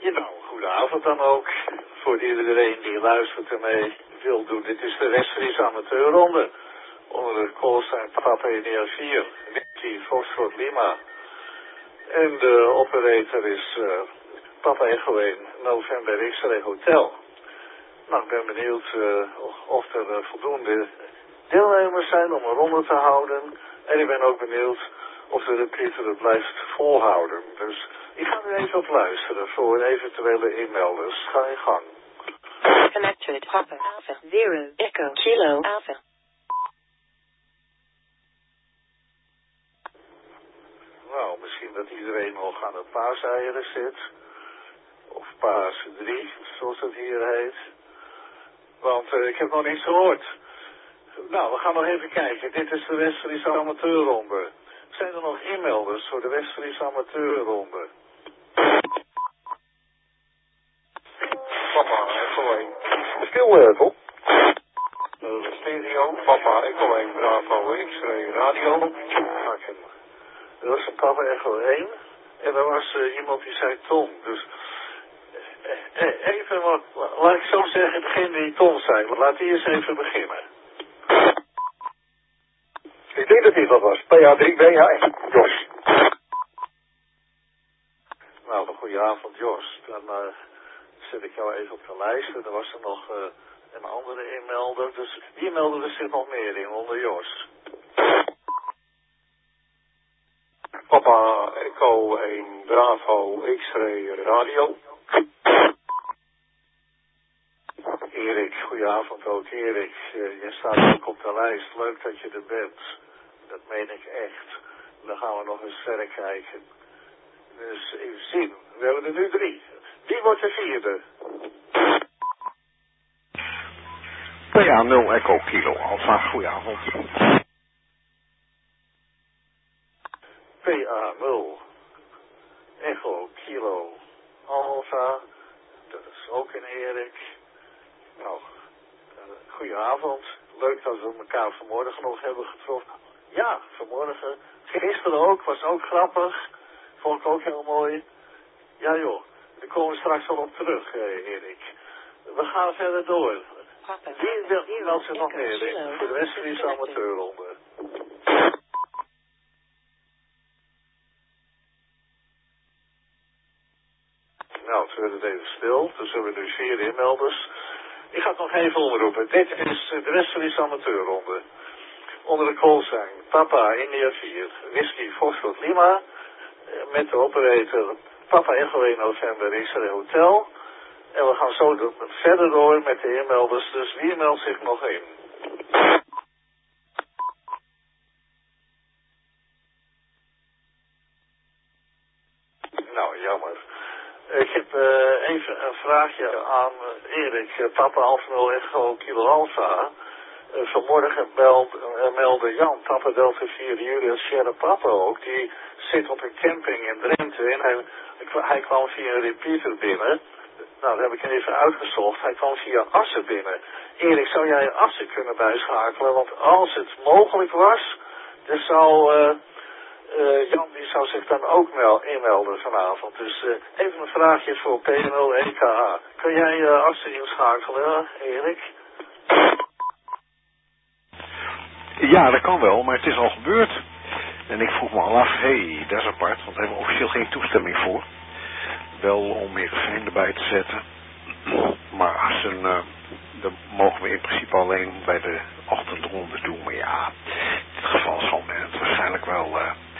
Ja, nou, goedenavond dan ook. Voor iedereen die luistert en mee wil doen. Dit is de West-Friese amateurronde. Onder de callsign Papa India 4, Nicky Foxtrot Lima. En de operator is Papa Echo 1, November X-Ray Hotel. Nou, ik ben benieuwd of er voldoende deelnemers zijn om een ronde te houden. En ik ben ook benieuwd of de repeater het blijft volhouden. Dus ik ga nu even op luisteren voor eventuele inmelders. Ga in gang. Connected Papa Alpha 0 Echo Kilo Alpha. Nou, misschien dat iedereen nog aan de paaseieren zit. Of paas 3, zoals het hier heet. Want ik heb nog niets gehoord. Nou, we gaan nog even kijken. Dit is de West-Friese amateurronde. Zijn er nog inmelders voor de West-Friese amateurronde? Papa Echo 1. Stil, toch? Stereo, Papa Echo 1, Bravo X-Ray Radio. Er was een Papa Echo 1 en er was iemand die zei Tom. Dus even, laat ik zo zeggen, degene die Tom zei. Laat die eens even beginnen. Ik denk dat dit wat was. PA3, BH, Jos. Nou, een goede avond, Jos. Dan zet ik jou even op de lijst. Er was er nog een andere inmelder. Dus wie meldde er zich nog meer in onder Jos? Papa Echo 1, Bravo X-Ray Radio. Erik, goedenavond ook. Erik, je staat ook op de lijst. Leuk dat je er bent. Dat meen ik echt. Dan gaan we nog eens verder kijken. Dus even zien. We hebben er nu 3. Wie wordt de 4e? PA 0 Echo Kilo Alpha, goedenavond. PA 0 Echo Kilo Alpha. Dat is ook een Erik. Nou, goedenavond. Leuk dat we elkaar vanmorgen nog hebben getroffen. Ja, vanmorgen. Gisteren ook, was ook grappig. Vond ik ook heel mooi. Ja joh, daar komen we straks wel op terug, Erik. We gaan verder door. Wie meldt zich nog meer in voor de West-Friese amateurronde? Nou, het werd het even stil. Dus we hebben nu 4 inmelders. Ik ga het nog even omroepen. Dit is de West-Friese amateurronde. Onder de callsign Papa India 4, Whisky Foxtrot Lima. Met de operator Papa Echo 1 November X-Ray Hotel. En we gaan zo verder door met de inmelders. Dus wie meldt zich nog in? Nou, jammer. Ik heb even een vraagje aan Erik. Papa Alpha 0 Echo Kilo Alpha. Vanmorgen meldde Jan, Papa Delta 4 Julius Sierra Papa ook. Die zit op een camping in Drenthe en hij kwam via een repeater binnen. Nou, dat heb ik even uitgezocht. Hij kwam via Assen binnen. Erik, zou jij Assen kunnen bijschakelen? Want als het mogelijk was, dan zou Jan die zou zich dan ook inmelden vanavond. Dus even een vraagje voor P0 EKA. Kun jij Assen inschakelen, Erik? Ja, dat kan wel, maar het is al gebeurd. En ik vroeg me al af, dat is apart, want daar hebben we officieel geen toestemming voor. Wel om Heerenveen erbij te zetten. Maar Assen, dat mogen we in principe alleen bij de ochtendronde doen. Maar ja, in dit geval zal men het waarschijnlijk wel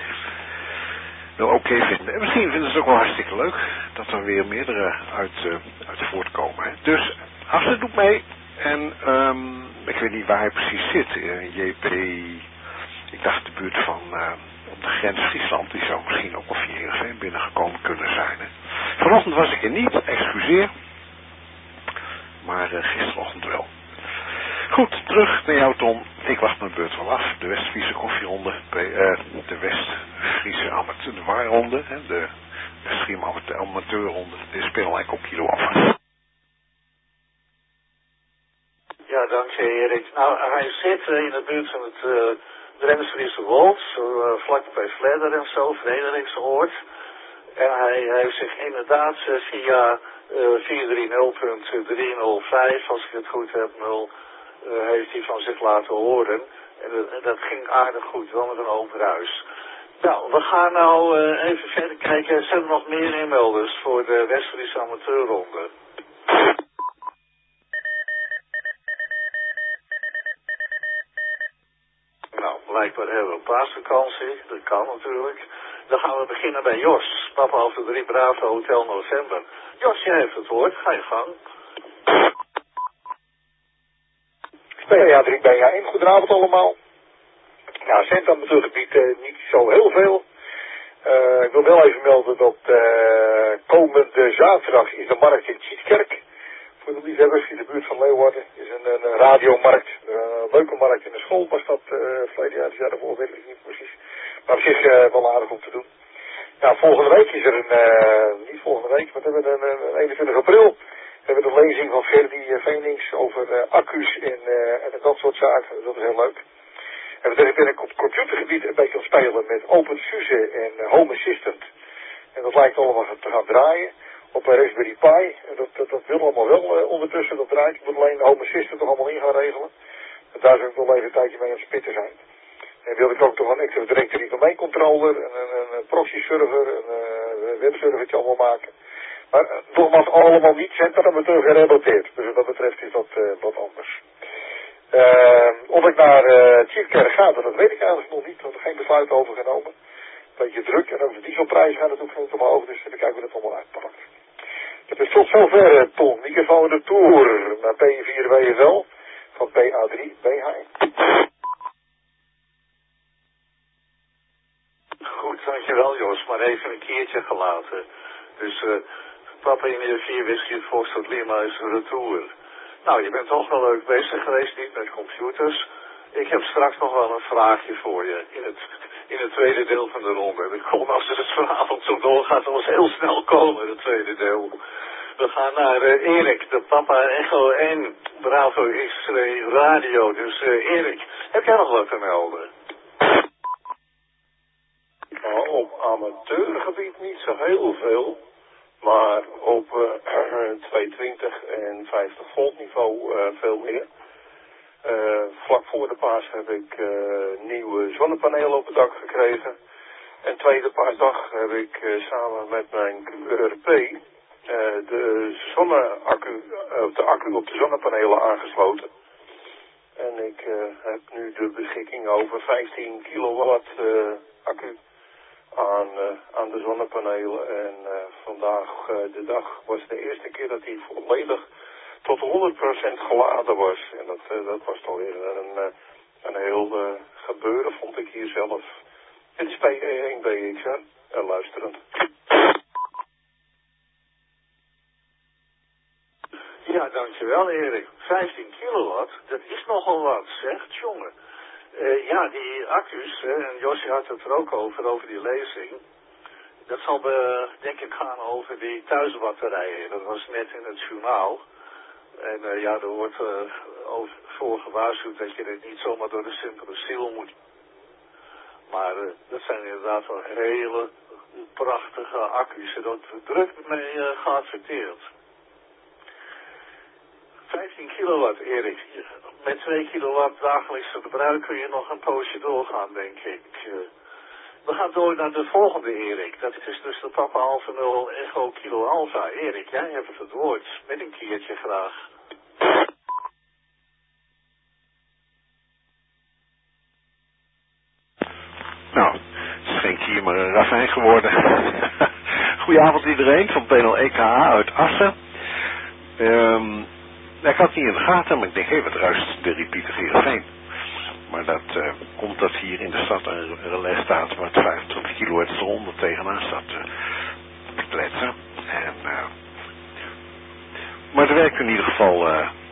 oké vinden. En misschien vinden ze het ook wel hartstikke leuk dat er weer meerdere uit voortkomen. Hè. Dus Assen doet mee. En ik weet niet waar hij precies zit. JP, ik dacht de buurt van op de grens Friesland. Die zou misschien ook wel via Heerenveen binnengekomen kunnen zijn. Hè. Vanochtend was ik er niet, excuseer. Maar gisterochtend wel. Goed, terug naar jou Tom. Ik wacht mijn beurt wel af. De West-Friese koffieronde. De West-Friese amateur, de waarronde. De West-Friese amateurronde. De speelwijk op kilo af. Ja, dank je Erik. Nou, hij zit in de buurt van het Drentse Wold, zo vlak bij Vledder en zo, Frederiksoord. En hij heeft zich inderdaad via 430.305, als ik het goed heb, 0, heeft hij van zich laten horen. En dat ging aardig goed, wel met een open huis. Nou, we gaan nou even verder kijken. Zijn er nog meer inmelders voor de West-Friese amateurronde? Nou, blijkbaar hebben we een paasvakantie. Dat kan natuurlijk. Dan gaan we beginnen bij Jos. Papa Alpha 3 Bravo Hotel November. Jos, jij heeft het woord. Ga je gang. PA 3 BA 1, goedenavond allemaal. Nou, centramateurgebied niet zo heel veel. Ik wil wel even melden dat komende zaterdag is de markt in Tjietkerk. Voor de liefhebbers in de buurt van Leeuwarden. Is een radiomarkt. Een leuke markt in de school was dat verleden jaar. Dus ja, daarvoor weet ik niet precies. Maar op zich wel aardig om te doen. Nou, volgende week is er niet volgende week, maar we hebben een 21 april. We hebben een lezing van Ferdi Venings over accu's en dat soort zaken. Dat is heel leuk. En we zijn op het computergebied een beetje aan het spelen met OpenSUSE en Home Assistant. En dat lijkt allemaal te gaan draaien op een Raspberry Pi. En dat wil allemaal wel ondertussen, dat draait. Ik moet alleen de Home Assistant nog allemaal in gaan regelen. En daar zou ik nog even een tijdje mee aan het spitten zijn. En wil ik ook toch een Active Directory domain controller, een proxy server, een webservertje allemaal maken. Maar nogmaals allemaal niet centramateur gerelateerd. Dus wat dat betreft is dat wat anders. Of ik naar Tjietkerk ga, dat weet ik eigenlijk nog niet. Want er geen besluit over genomen. Een beetje druk. En ook de dieselprijs gaat natuurlijk niet omhoog. Dus even kijken hoe dat allemaal uitpakt. Dus tot zover, Ton. Microfoon de Tour naar P4 WFL van PA3 BH. Goed, dankjewel Jos. Maar even een keertje gelaten. Dus Papa in 4 Whisky Foxtrot Lima is retour. Nou, je bent toch wel leuk bezig geweest, niet met computers. Ik heb straks nog wel een vraagje voor je in het tweede deel van de ronde. Dat komt als het vanavond zo doorgaat, dan was heel snel komen, het tweede deel. We gaan naar Erik, de Papa Echo 1 Bravo X-Ray Radio. Dus Erik, heb jij nog wat te melden? Nou, op amateurgebied niet zo heel veel. Maar op 220 en 50 volt niveau veel meer. Vlak voor de paas heb ik nieuwe zonnepanelen op het dak gekregen. En tweede paasdag heb ik samen met mijn QRP de accu op de zonnepanelen aangesloten. En ik heb nu de beschikking over 15 kilowatt accu aan de zonnepanelen. En vandaag de dag was de eerste keer dat hij volledig tot 100% geladen was. En dat was toch weer een heel gebeuren, vond ik hier zelf. Dit is P1 BXR, luisterend. Ja, dankjewel Erik. 15 kilowatt, dat is nogal wat, zegt jongen. Ja, die accu's, en Josje had het er ook over die lezing. Dat zal denk ik gaan over die thuisbatterijen. Dat was net in het journaal. En ja, er wordt voor gewaarschuwd dat je dit niet zomaar door de simpele ziel moet. Maar dat zijn inderdaad wel hele prachtige accu's. En dat druk mee geadverteerd. 15 kilowatt, Erik. Met 2 kilowatt dagelijks verbruik kun je nog een poosje doorgaan, denk ik. We gaan door naar de volgende, Erik. Dat is dus de Papa Alpha 0 Echo Kilo Alpha. Erik, jij hebt het woord. Met een keertje graag. Nou, het is geen kier, maar een ravijn geworden. Goedenavond iedereen van P0 EKH uit Assen. Ik had het niet in de gaten, maar ik denk, hé, wat ruist de repeater Heerenveen. Maar dat komt dat hier in de stad een relais staat waar 25 kilohertz eronder tegenaan staat te kletsen. Maar het werkt in ieder geval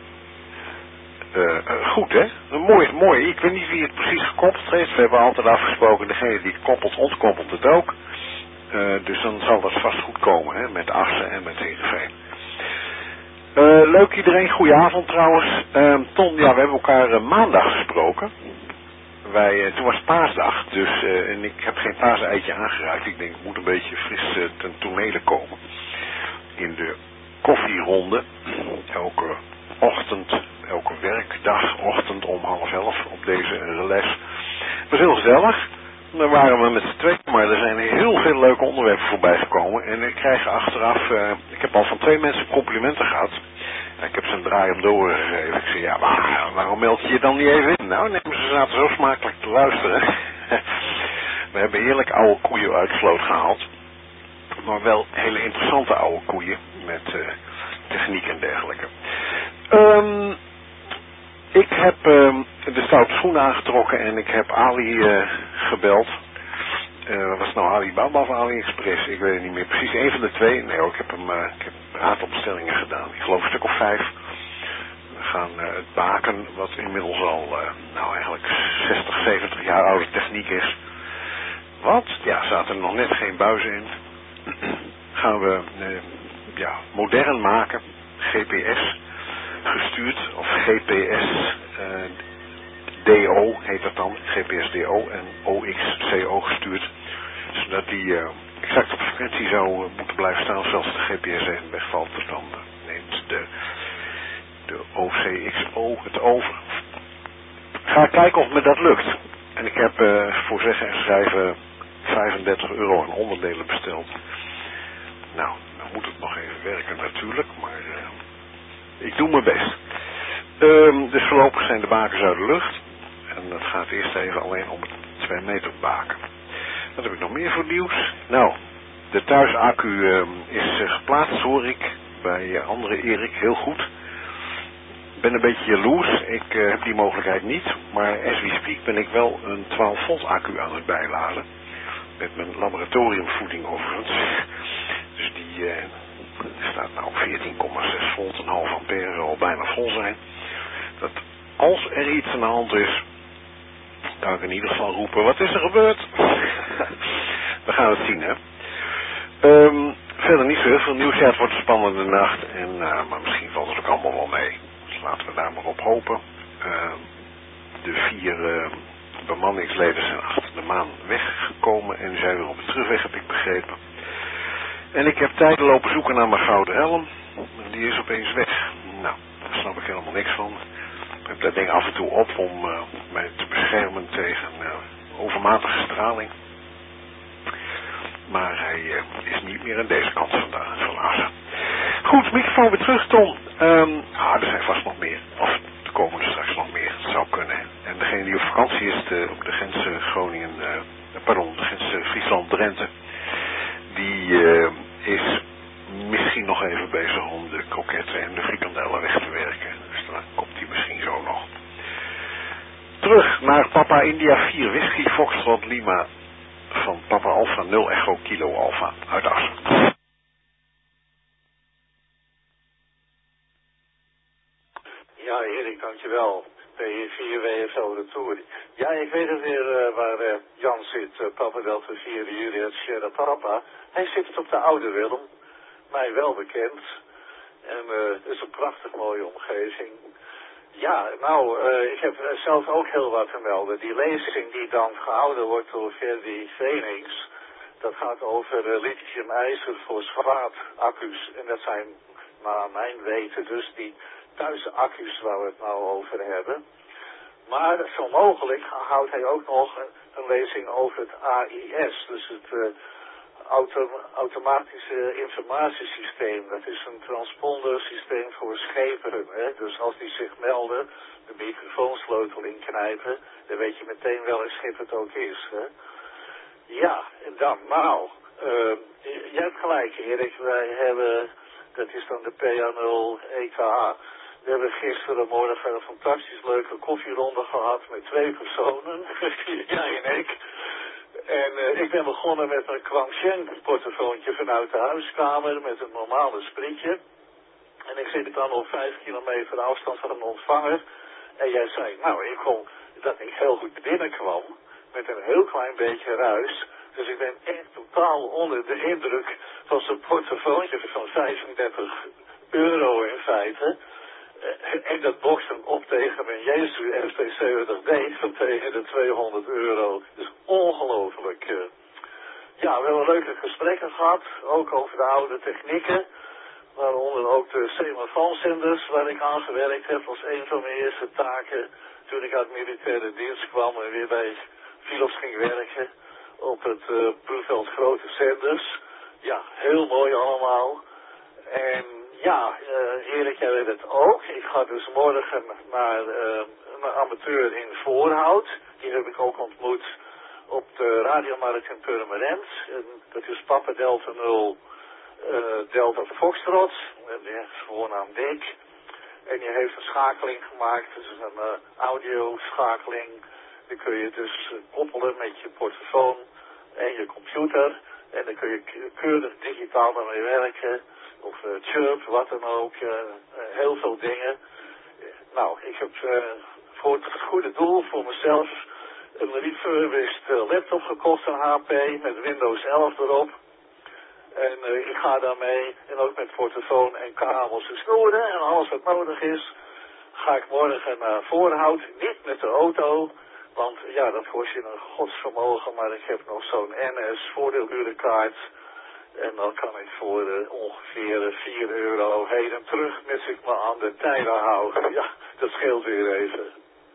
goed, hè? Mooi. Ik weet niet wie het precies gekoppeld heeft. We hebben altijd afgesproken, degene die het koppelt, ontkoppelt het ook. Dus dan zal dat vast goed komen, hè? Met Assen en met Heerenveen. Leuk iedereen, goedenavond trouwens. Ton, ja, we hebben elkaar maandag gesproken. toen was paasdag, dus en ik heb geen paaseitje aangeraakt. Ik denk, ik moet een beetje fris ten tonele komen. In de koffieronde, elke ochtend, elke werkdagochtend om 10:30 op deze les. Het was heel gezellig. Dan waren we met z'n tweeën, maar er zijn heel veel leuke onderwerpen voorbij gekomen. En ik krijg achteraf, ik heb al van 2 mensen complimenten gehad. Ik heb ze een draai om de oren gegeven. Ik zei, ja, maar waarom meld je je dan niet even in? Nou, nee, ze zaten zo smakelijk te luisteren. We hebben heerlijk oude koeien uit Vloot gehaald. Maar wel hele interessante oude koeien met techniek en dergelijke. Ik heb de stoute schoenen aangetrokken en ik heb Ali gebeld. Was het nou Alibaba of AliExpress? Ik weet het niet meer precies. Een van de twee. Nee hoor, ik heb een aantal bestellingen gedaan. Ik geloof een stuk of 5. We gaan het baken, wat inmiddels al nou eigenlijk 60, 70 jaar oude techniek is. Wat? Ja, zaten er nog net geen buizen in. Gaan we modern maken. GPS gestuurd. Of GPS DO heet dat dan. GPS DO en OXCO gestuurd. Zodat die exact op frequentie zou moeten blijven staan. Zelfs de GPS even wegvalt. Dus dan neemt de OCXO het over. Ga kijken of me dat lukt. En ik heb voor zeggen en schrijven €35 aan onderdelen besteld. Nou, dan moet het nog even werken natuurlijk, maar ik doe mijn best. Dus voorlopig zijn de bakens uit de lucht. En dat gaat eerst even alleen om het 2 meter baken. Wat heb ik nog meer voor nieuws? Nou, de thuisaccu is geplaatst, hoor ik, bij andere Erik, heel goed. Ik ben een beetje jaloers, ik heb die mogelijkheid niet, maar as we speak ben ik wel een 12 volt accu aan het bijladen. Met mijn laboratoriumvoeding overigens. Dus die staat nou op 14,6 volt, een half ampère, zal bijna vol zijn. Dat als er iets aan de hand is, kan ik in ieder geval roepen, wat is er gebeurd? We gaan het zien, hè. Verder niet zo heel veel nieuws. Ja, het wordt een spannende nacht, maar misschien valt het ook allemaal wel mee. Dus laten we daar maar op hopen. De 4 bemanningsleden zijn achter de maan weggekomen en zijn weer op de terugweg, heb ik begrepen. En ik heb tijden lopen zoeken naar mijn gouden helm. Die is opeens weg. Nou, daar snap ik helemaal niks van. Ik heb dat ding af en toe op om mij te beschermen tegen overmatige straling. Maar hij is niet meer aan deze kant vandaan, helaas. Goed, microfoon weer terug, Tom. Er zijn vast nog meer. Of er komen er straks nog meer. Het zou kunnen. En degene die op vakantie is op de grens Groningen, de grens Friesland-Drenthe, die is misschien nog even bezig om de kroketten en de frikandellen weg te werken. Dus dan komt die misschien zo nog. Terug naar Papa India 4 Whisky Foxtrot Lima van Papa Alpha 0 Echo Kilo Alpha uit Assen. Ja, Erik, dankjewel. P4 WSO de Tour. Ja, ik weet het weer waar Jan zit. Papa Delta 4 Juliet Sierra Papa. Hij zit op de Oude Willem. Mij wel bekend. En het is een prachtig mooie omgeving. Ja, nou, ik heb zelf ook heel wat te melden. Die lezing die dan gehouden wordt door Ferdi Phoenix, dat gaat over lithium-ijzer fosfaat-accu's. En dat zijn, naar mijn weten, dus die thuisaccu's waar we het nou over hebben. Maar zo mogelijk houdt hij ook nog een lezing over het AIS, dus het automatische informatiesysteem. Dat is een transpondersysteem voor schepen. Hè? Dus als die zich melden, de microfoonsleutel inknijpen, dan weet je meteen welk schip het ook is. Hè? Ja, en dan, nou, jij hebt gelijk, Erik. Wij hebben, dat is dan de PA0 EKH. We hebben gisterenmorgen een fantastisch leuke koffieronde gehad met 2 personen. Jij en ik. En ik ben begonnen met een Kwangshen portofoontje vanuit de huiskamer met een normale sprietje. En ik zit dan op 5 kilometer afstand van een ontvanger. En jij zei, nou, ik vond dat ik heel goed binnenkwam met een heel klein beetje ruis. Dus ik ben echt totaal onder de indruk van zo'n portofoontje van €35 in feite. En dat boksen op tegen mijn Jesu FT70D van tegen de €200. Dus ongelooflijk. Ja, we hebben leuke gesprekken gehad, ook over de oude technieken. Waaronder ook de semafoonzenders waar ik aan gewerkt heb als een van mijn eerste taken toen ik uit militaire dienst kwam en weer bij Philips ging werken op het Proefveld Grote Zenders. Ja, heel mooi allemaal. En ja, Erik, jij weet het ook. Ik ga dus morgen naar een amateur in Voorhout. Die heb ik ook ontmoet op de radiomarkt in Purmerend. Dat is Papa Delta 0 Delta Foxtrot. Die is voornaam Dick. En die heeft een schakeling gemaakt. Dus een audioschakeling. Die kun je dus koppelen met je portofoon en je computer. En dan kun je keurig digitaal daarmee werken. Of chirp, wat dan ook. Heel veel dingen. Nou, ik heb voor het goede doel, voor mezelf, een refurbished laptop gekocht, een HP, met Windows 11 erop. En ik ga daarmee, en ook met portofoon en kabels en snoeren en alles wat nodig is, ga ik morgen naar Voorhout. Niet met de auto, want ja, dat kost je een godsvermogen, maar ik heb nog zo'n NS voordeelhuurkaart. En dan kan ik voor ongeveer €4 heen en terug, mits ik me aan de tijden hou. Ja, dat scheelt weer even.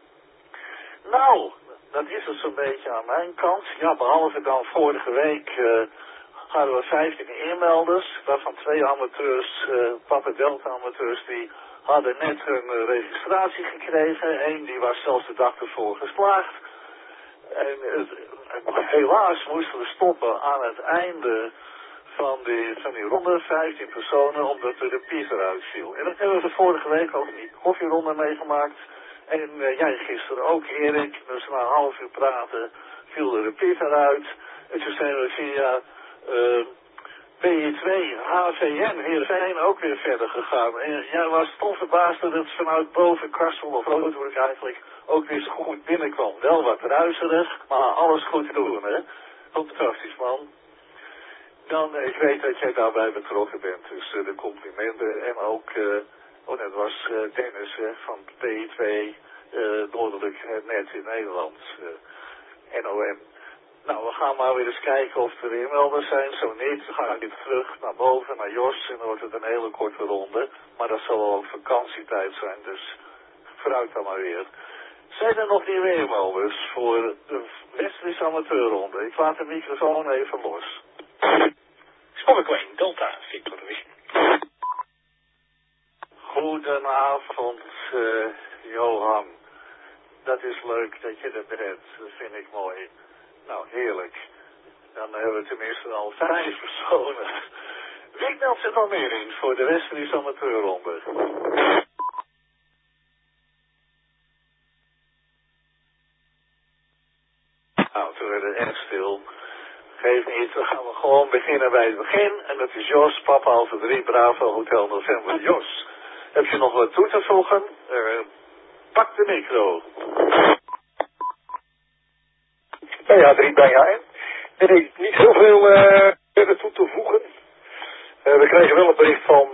Nou, dat is het zo'n beetje aan mijn kant. Ja, behalve dan vorige week hadden we 15 inmelders, waarvan 2 amateurs, Papa Delta amateurs, die hadden net hun registratie gekregen. Eén die was zelfs de dag ervoor geslaagd. En helaas moesten we stoppen aan het einde van die ronde, 15 personen, omdat er de pies eruit viel. En dat hebben we vorige week ook in die koffieronde meegemaakt. En jij gisteren ook, Erik. Dus na een half uur praten viel de pies eruit. En toen zijn we via PE2, HVN, Heerenveen ook weer verder gegaan. En jij was toch verbaasd dat het vanuit boven Kassel of Roodhoek eigenlijk ook weer zo goed binnenkwam. Wel wat ruizerig, maar alles goed te doen, hè. Fantastisch, man. Dan, ik weet dat jij daarbij betrokken bent, dus de complimenten. En ook, dat was Dennis van PE2, Noordelijk Net in Nederland, NOM. Nou, we gaan maar weer eens kijken of er inmelders zijn. Zo niet, dan ga ik weer terug naar boven, naar Jos. En dan wordt het een hele korte ronde. Maar dat zal ook vakantietijd zijn, dus vooruit dan maar weer. Zijn er nog nieuwe inmelders voor de Westelijke amateurronde? Ik laat de microfoon even los. Spannekleen, Delta, Victor de Wissing. Goedenavond, Johan. Dat is leuk dat je er bent. Dat vind ik mooi. Nou, heerlijk. Dan hebben we tenminste al 5 personen. Wie meldt zich al meer in voor de Westelijke amateurronde? Nou, toen werd het echt stil. Geef niet, dan gaan we gewoon beginnen bij het begin. En dat is Jos, Papa Alpha 3, Bravo, Hotel November. Jos, heb je nog wat toe te voegen? Pak de micro. BH3, BH1. Nee, niet heel veel verder toe te voegen. We kregen wel een bericht van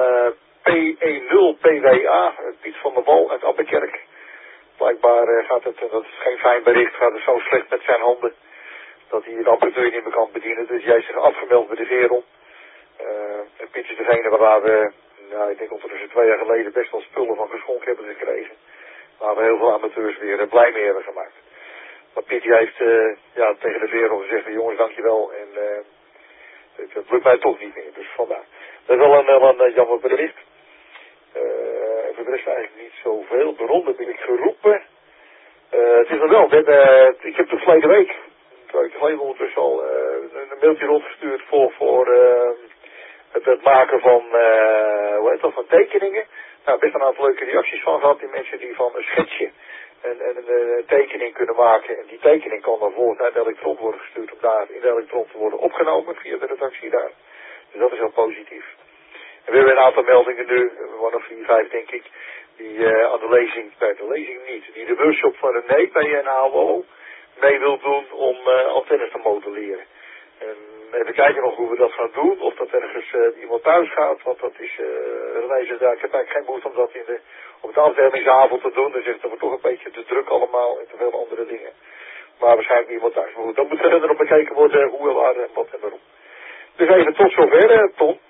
P10 PWA, Piet van der Wal uit Appenkerk. Blijkbaar gaat het, dat is geen fijn bericht, gaat het zo slecht met zijn handen, dat hij de apparatuur niet meer kan bedienen. Dus jij is zich afgemeld bij de Veron. En Piet is degene waar we, nou, ik denk ongeveer 2 jaar geleden best wel spullen van geschonken hebben gekregen. Waar we heel veel amateurs weer blij mee hebben gemaakt. Maar Piet heeft tegen de Veron gezegd, jongens dankjewel. En het lukt mij toch niet meer, dus vandaar. Dat is wel een jammer bericht. Voor de rest eigenlijk niet zoveel. De ronde ben ik geroepen. Het is er wel, ik heb de verleden week, ik geleden ondertussen al, een mailtje rondgestuurd voor het maken van, van tekeningen. Nou, best een aantal leuke reacties van gehad. Die mensen die van een schetsje een tekening kunnen maken. En die tekening kan dan voor naar de elektron worden gestuurd om daar in de elektron te worden opgenomen via de redactie daar. Dus dat is heel positief. En we hebben een aantal meldingen nu, nog 4, 5 denk ik, die aan de lezing niet, die de workshop van René bij NHO mee wil doen om antennes te modelleren. En even kijken nog hoe we dat gaan doen. Of dat ergens iemand thuis gaat. Want dat is, René zegt, ja, ik heb eigenlijk geen behoefte om dat op de afdelingsavond te doen. Dan zegt dat wordt toch een beetje te druk allemaal en te veel andere dingen. Maar waarschijnlijk iemand thuis. Maar goed, dan moet verder op bekeken worden hoe en waar en wat en waarom. Dus even tot zover, Tom.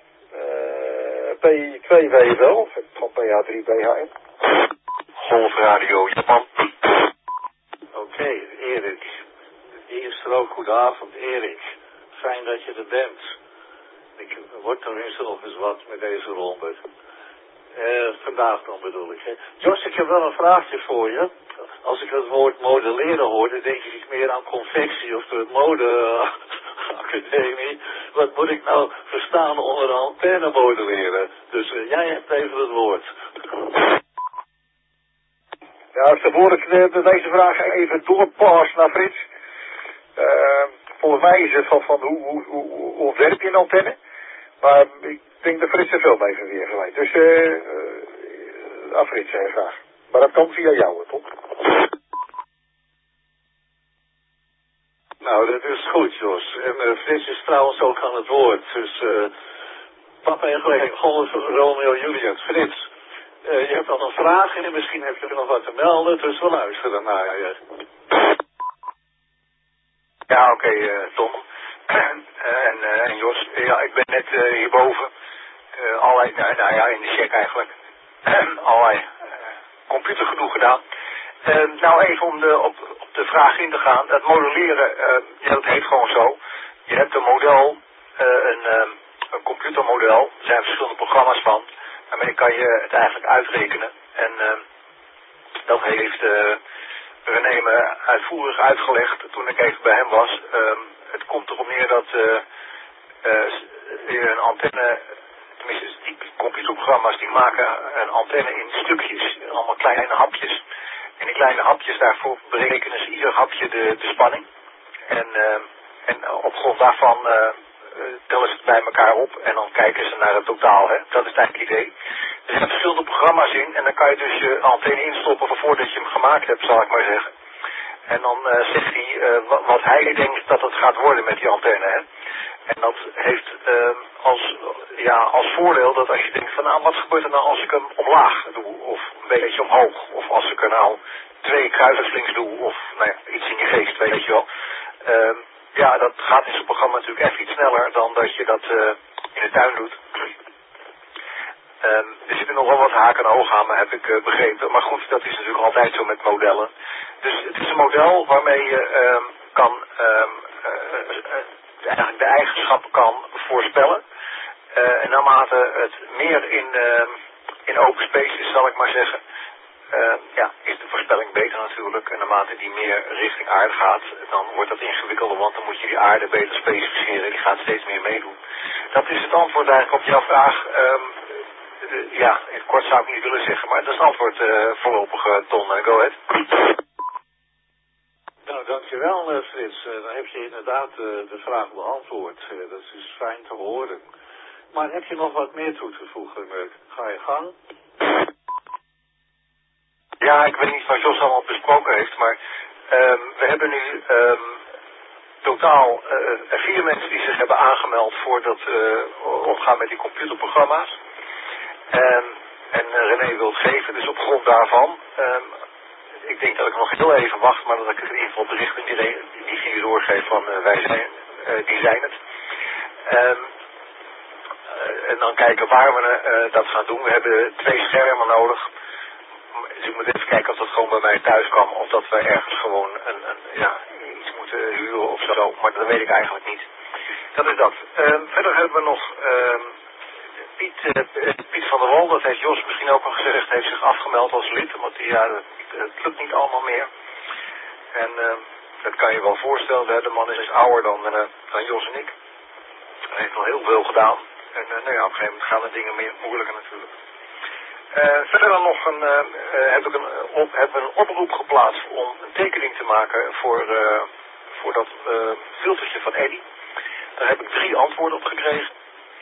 P2WFL, van PH3BHN. Golfradio Japan. Oké, Erik. Eerst ook goedenavond, Erik. Fijn dat je er bent. Ik word tenminste nog eens wat met deze ronde. Vandaag dan bedoel ik. Hè. Jos, ik heb wel een vraagje voor je. Als ik het woord modelleren hoor, dan denk ik meer aan confectie of de modeacademie. Wat moet ik nou verstaan onder antenne modelleren? Dus jij hebt even het woord. Ja, voor ik deze vraag even doorpas naar Frits. Volgens mij is het van hoe ontwerp je een antenne. Maar ik denk dat Frits er veel mee geweest. Dus aan Frits graag. Maar dat kan via jou, toch? Nou, dat is goed, Jos. En Frits is trouwens ook aan het woord. Dus papa en Golf Romeo Juliet. Frits, je hebt al een vraag en misschien heb je nog wat te melden. Dus we luisteren naar je. Ja, oké, Tom. En Jos, ja, ik ben net hierboven allerlei, nou ja, in de check eigenlijk, allerlei computergedoe gedaan. Nou, even om op de vraag in te gaan. Het modelleren, ja, dat heet gewoon zo. Je hebt een model, een computermodel. Er zijn verschillende programma's van. Daarmee kan je het eigenlijk uitrekenen. En dat heeft René me uitvoerig uitgelegd toen ik even bij hem was. Het komt erop neer dat je een antenne, tenminste die computerprogramma's die maken een antenne in stukjes, allemaal kleine hapjes. En die kleine hapjes, daarvoor berekenen ze ieder hapje de spanning. En op grond daarvan tellen ze het bij elkaar op en dan kijken ze naar het totaal. Hè. Dat is eigenlijk het idee. Er zijn verschillende programma's in en dan kan je dus je antenne instoppen voordat je hem gemaakt hebt, zal ik maar zeggen. En dan zegt hij wat hij denkt dat het gaat worden met die antenne. Hè. En dat heeft als voordeel dat als je denkt van nou, wat gebeurt er nou als ik hem omlaag doe of een beetje omhoog. Of als ik er nou 2 kruisers doe of nou ja, iets in je geest, weet je wel. Ja, dat gaat in zo'n programma natuurlijk even iets sneller dan dat je dat in de tuin doet. Er zitten nog wel wat haken en ogen aan, maar heb ik begrepen. Maar goed, dat is natuurlijk altijd zo met modellen. Dus het is een model waarmee je kan eigenlijk de eigenschappen kan voorspellen. En naarmate het meer in open space is, zal ik maar zeggen, is de voorspelling beter natuurlijk. En naarmate die meer richting aarde gaat, dan wordt dat ingewikkelder, want dan moet je die aarde beter specificeren. Die gaat steeds meer meedoen. Dat is het antwoord eigenlijk op jouw vraag. Ja, in het kort zou ik niet willen zeggen, maar dat is het antwoord voorlopig, Ton. Go ahead. Nou, dankjewel Frits. Dan heb je inderdaad de vraag beantwoord. Dat is fijn te horen. Maar heb je nog wat meer toe te voegen? Ga je gang. Ja, ik weet niet wat Jos allemaal besproken heeft, maar we hebben nu totaal 4 mensen die zich hebben aangemeld voor dat omgaan met die computerprogramma's. En René wil het geven, dus op grond daarvan, ik denk dat ik nog heel even wacht, maar dat ik het in ieder geval berichten die hier doorgeef van die zijn het. En dan kijken waar we dat gaan doen. We hebben 2 schermen nodig. Dus ik moet even kijken of dat gewoon bij mij thuis kan. Of dat we ergens gewoon iets moeten huren of zo. Maar dat weet ik eigenlijk niet. Dat is dat. Verder hebben we nog Piet van der Wal. Dat heeft Jos misschien ook al gezegd. Heeft zich afgemeld als lid. Want het lukt niet allemaal meer. En dat kan je wel voorstellen. De man is ouder dan Jos en ik. Hij heeft al heel veel gedaan. En op een gegeven moment gaan de dingen meer moeilijker natuurlijk. Verder dan nog hebben we een oproep geplaatst om een tekening te maken voor dat filtertje van Eddy. Daar heb ik 3 antwoorden op gekregen.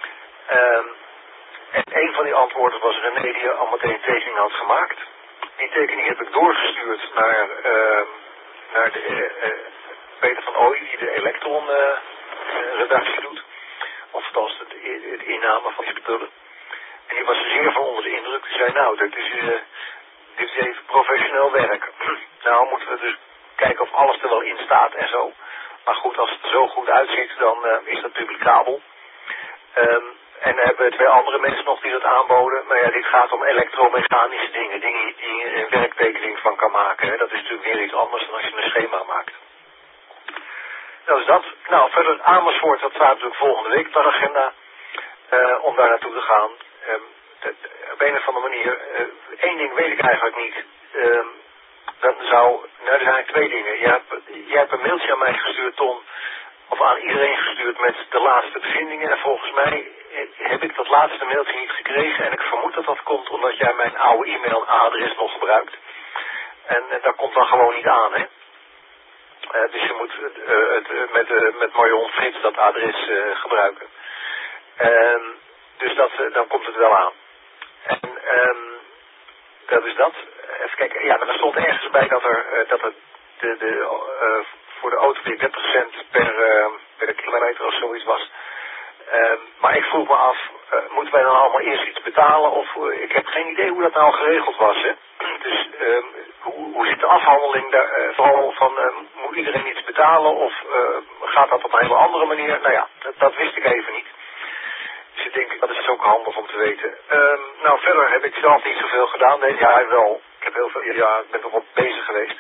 En een van die antwoorden was René die al meteen een tekening had gemaakt. Die tekening heb ik doorgestuurd naar de Peter van Ooij die de elektron redactie doet. Of althans het inname van die spullen. En die was zeer van onder de indruk. Die zei, nou, dit is even professioneel werk. Nou moeten we dus kijken of alles er wel in staat en zo. Maar goed, als het er zo goed uitziet, dan is dat publicabel. En dan hebben we 2 andere mensen nog die dat aanboden. Maar ja, dit gaat om elektromechanische dingen. Dingen die je een werktekening van kan maken. Hè. Dat is natuurlijk weer iets anders dan als je een schema maakt. Dat is dat. Nou, verder Amersfoort, dat staat natuurlijk volgende week op de agenda. Om daar naartoe te gaan. Op een of andere manier, 1 ding weet ik eigenlijk niet. Er zijn eigenlijk 2 dingen. Jij hebt een mailtje aan mij gestuurd, Ton. Of aan iedereen gestuurd met de laatste bevindingen. En volgens mij heb ik dat laatste mailtje niet gekregen. En ik vermoed dat dat komt omdat jij mijn oude e-mailadres nog gebruikt. En dat komt dan gewoon niet aan, hè. Dus je moet met Marion Frits dat adres gebruiken. Dus dan komt het wel aan. En dat is dat. Even kijken. Ja, maar er stond ergens bij dat voor de auto weer 30 cent per kilometer of zoiets was. Maar ik vroeg me af, moeten wij dan allemaal eerst iets betalen? Of ik heb geen idee hoe dat nou geregeld was, hè. Dus hoe zit de afhandeling daar? Vooral van, moet iedereen iets betalen? Of gaat dat op een hele andere manier? Nou ja, dat wist ik even niet. Dus ik denk, dat is ook handig om te weten. Nou, verder heb ik zelf niet zoveel gedaan. Nee, ja, wel. Ik heb heel veel, ja, ik ben nog wat bezig geweest.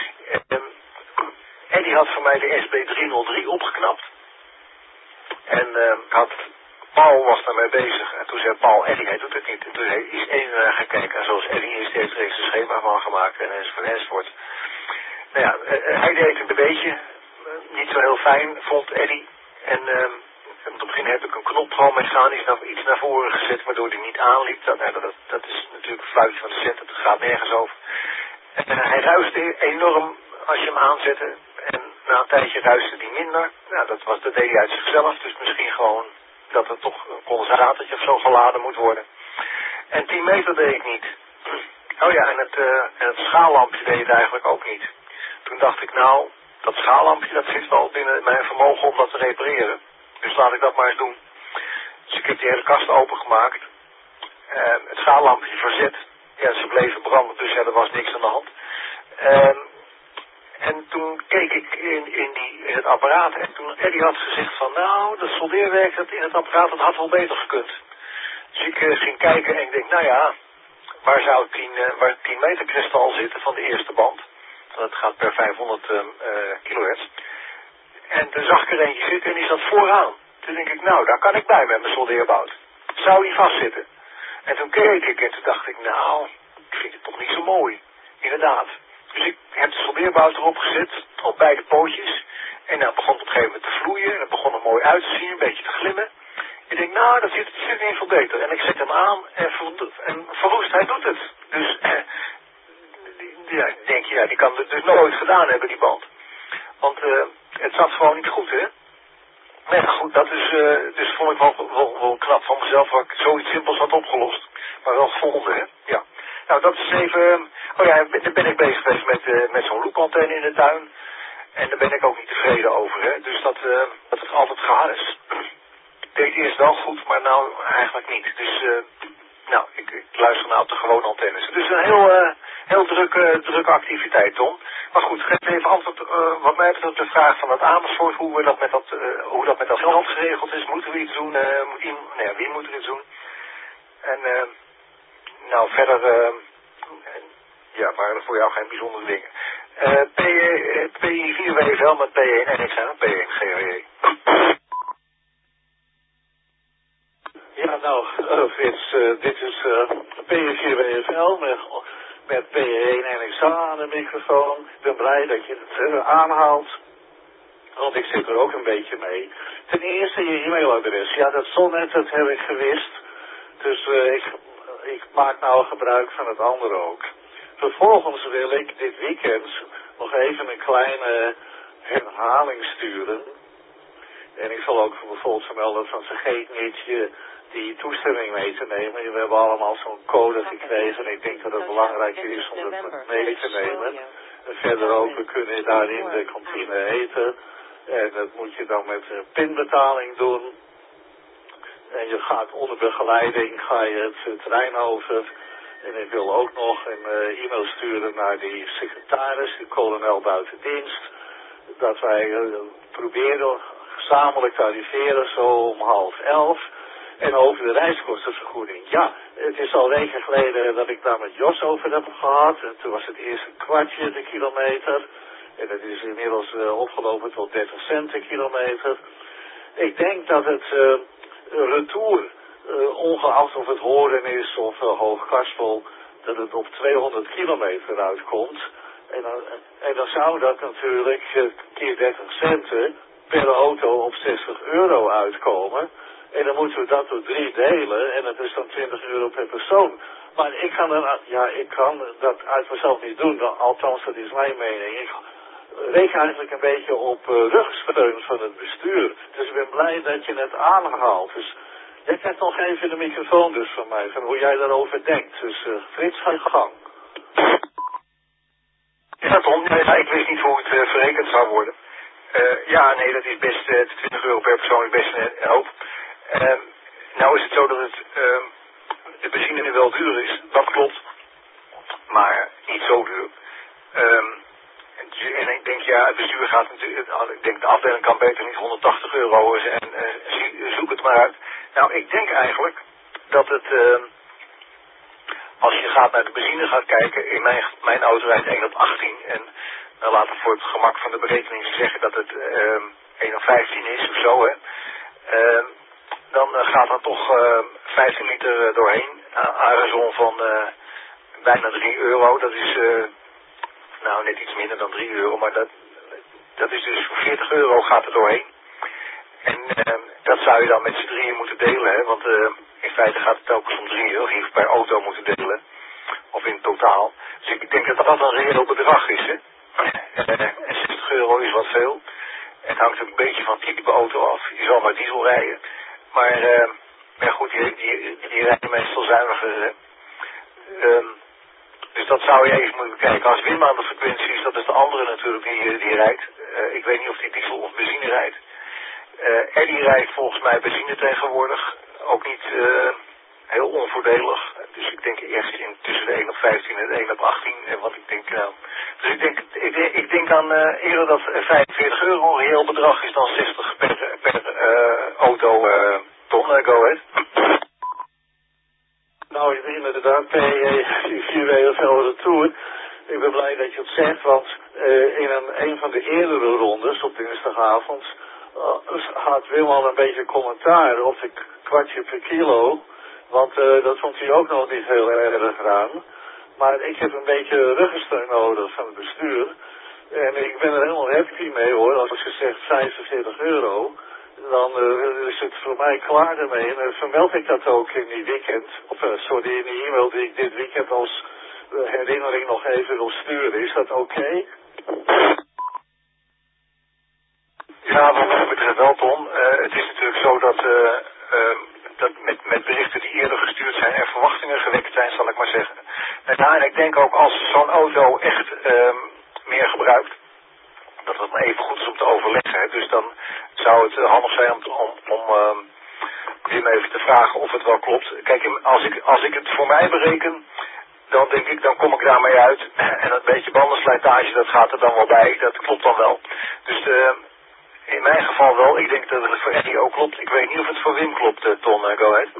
Eddie had voor mij de SB303 opgeknapt. En Paul was daarmee bezig. En toen zei Paul, Eddie, hij doet het niet. En toen is Eddie naar gekeken. En zoals Eddie is, heeft er een schema van gemaakt. En enzovoort. Nou ja, hij deed het een beetje. Niet zo heel fijn, vond Eddie. En op het begin heb ik een knop gewoon mechanisch iets naar voren gezet, waardoor die niet aanliep. Dat is natuurlijk een fluitje van de cent, dat gaat nergens over. En hij ruiste enorm als je hem aanzette. En na een tijdje ruiste die minder. Nou, dat deed hij uit zichzelf, dus misschien gewoon dat er toch een condensatortje of zo geladen moet worden. En 10 meter deed ik niet. Oh ja, en het schaallampje deed het eigenlijk ook niet. Toen dacht ik, nou, dat schaallampje, dat zit wel binnen mijn vermogen om dat te repareren. Dus laat ik dat maar eens doen. Dus ik heb die hele kast opengemaakt. Het schaallampje verzet. Ja, ze bleven branden, dus ja, er was niks aan de hand. En toen keek ik in het apparaat. En toen Eddie had gezegd van, nou, dat soldeerwerk dat in het apparaat, dat had wel beter gekund. Dus ik ging kijken en ik denk, nou ja, waar zou het 10 meter kristal zitten van de eerste band? Dat gaat per 500 kilohertz. En toen zag ik er eentje zitten en die zat vooraan. Toen denk ik, nou, daar kan ik bij met mijn soldeerbout. Zou die vastzitten? En toen keek ik en toen dacht ik, nou, ik vind het toch niet zo mooi. Inderdaad. Dus ik heb de soldeerbout erop gezet, op beide pootjes. En dan begon het op een gegeven moment te vloeien. En het begon er mooi uit te zien, een beetje te glimmen. Ik denk, nou, dat zit in ieder geval beter. En ik zet hem aan en verwoest, hij doet het. Dus, ja, ik denk, ja, die kan het dus nooit gedaan hebben, die band. Want het zat gewoon niet goed, hè. Nee, goed, dat is, dus vond ik wel knap van mezelf, dat ik zoiets simpels had opgelost. Maar wel gevonden, hè. Ja. Nou, dat is even, oh ja, daar ben ik bezig geweest met zo'n loopantenne in de tuin. En daar ben ik ook niet tevreden over, hè. Dus dat het altijd gaar is. Ik deed eerst wel goed, maar nou eigenlijk niet. Dus, nou, ik luister nou op de gewone antennes. Dus een heel drukke activiteit, Tom. Maar goed, geef even antwoord, wat mij betreft, op de vraag van het Amersfoort, hoe dat met dat geld geregeld is. Moeten we iets doen? Wie moet er iets doen? En, nou, verder, ja, waren er voor jou geen bijzondere dingen. PI4WFL met P1NX, hè? P1GWE. Ja, nou, Frits, dit is PI4WFL met P1NX aan de microfoon. Ik ben blij dat je het aanhaalt, want ik zit er ook een beetje mee. Ten eerste je e-mailadres. Ja, dat stond net, dat heb ik gewist. Dus ik maak nou gebruik van het andere ook. Vervolgens wil ik dit weekend nog even een kleine herhaling sturen. En ik zal ook bijvoorbeeld vermelden van vergeet niet die toestemming mee te nemen. We hebben allemaal zo'n code gekregen en ik denk dat het belangrijk is om dat mee te nemen. En verder ook, we kunnen daarin de kantine eten. En dat moet je dan met een pinbetaling doen. En je gaat onder begeleiding, ga je het terrein over. En ik wil ook nog een e-mail sturen naar die secretaris, de kolonel buitendienst. Dat wij proberen gezamenlijk te arriveren zo om 10:30. En over de reiskostenvergoeding. Ja, het is al weken geleden dat ik daar met Jos over heb gehad. En toen was het eerst een kwartje de kilometer. En het is inmiddels opgelopen tot 30 cent de kilometer. Ik denk dat het retour, ongeacht of het Hoorn is of Hoogkarspel, dat het op 200 kilometer uitkomt. En dan zou dat natuurlijk keer 30 centen per auto op 60 euro uitkomen. En dan moeten we dat door 3 delen en dat is dan 20 euro per persoon. Maar ik kan dat uit mezelf niet doen, althans dat is mijn mening. Ik reken eigenlijk een beetje op rugsteun van het bestuur. Dus ik ben blij dat je het aanhaalt. Dus jij krijgt nog even de microfoon dus van mij, van hoe jij daarover denkt. Dus Frits, ga je gang. Ja, Tom, ik wist niet hoe het verrekend zou worden. Ja, nee, dat is best 20 euro per persoon, is best een hoop. Nou is het zo dat de benzine nu wel duur is, dat klopt. Maar niet zo duur. En ik denk, ja, het bestuur gaat natuurlijk, ik denk de afdeling kan beter niet 180 euro en zoek het maar uit. Nou, ik denk eigenlijk dat het, als je gaat naar de benzine gaat kijken, in mijn auto rijdt 1 op 18 en dan laten we voor het gemak van de berekening zeggen dat het 1 op 15 is of zo, hè. Dan gaat er toch 15 liter doorheen, aan een zon van bijna 3 euro. Dat is nou net iets minder dan 3 euro, maar dat is dus 40 euro gaat er doorheen. En dat zou je dan met z'n drieën moeten delen, hè, want in feite gaat het ook om 3 euro die je per auto moeten delen, of in totaal. Dus ik denk dat dat een reëel bedrag is, hè. En 60 euro is wat veel. Het hangt een beetje van het type auto af. Je zal maar diesel rijden. Maar goed, die rijden meestal zuiniger. Hè. Dus dat zou je even moeten bekijken. Als Wim aan de frequentie is, dat is de andere natuurlijk die rijdt. Ik weet niet of die diesel of benzine rijdt. Eddie rijdt volgens mij benzine tegenwoordig. Ook niet heel onvoordelig. Dus ik denk eerst tussen de 1 op 15 en de 1 op 18. Want ik denk, dus ik denk aan eerder dat 45 euro een reëel bedrag is dan 60 per auto. Tom, go ahead. Nou, inderdaad, PE4WFL Retour. Ik ben blij dat je het zegt, want in een van de eerdere rondes op dinsdagavond had Wim al een beetje commentaar op de kwartje per kilo. Want dat vond hij ook nog niet heel erg ruim. Maar ik heb een beetje ruggensteun nodig van het bestuur. En ik ben er helemaal happy mee hoor. Als je zegt 45 euro, dan is het voor mij klaar ermee. En vermeld ik dat ook in die weekend. Of in die e-mail die ik dit weekend als herinnering nog even wil sturen. Is dat oké? Ja, wat mij betreft wel, Tom. Het is natuurlijk zo dat met berichten die eerder gestuurd zijn er verwachtingen gewekt zijn, zal ik maar zeggen. En ik denk ook als zo'n auto echt meer gebruikt, dat het maar even goed is om te overleggen. Hè. Dus dan zou het handig zijn om Wim even te vragen of het wel klopt. Kijk, als ik het voor mij bereken, dan denk ik, dan kom ik daarmee uit. En dat beetje bandenslijtage, dat gaat er dan wel bij. Dat klopt dan wel. Dus in mijn geval wel. Ik denk dat het voor Eddie ook klopt. Ik weet niet of het voor Wim klopt, Ton. Go ahead.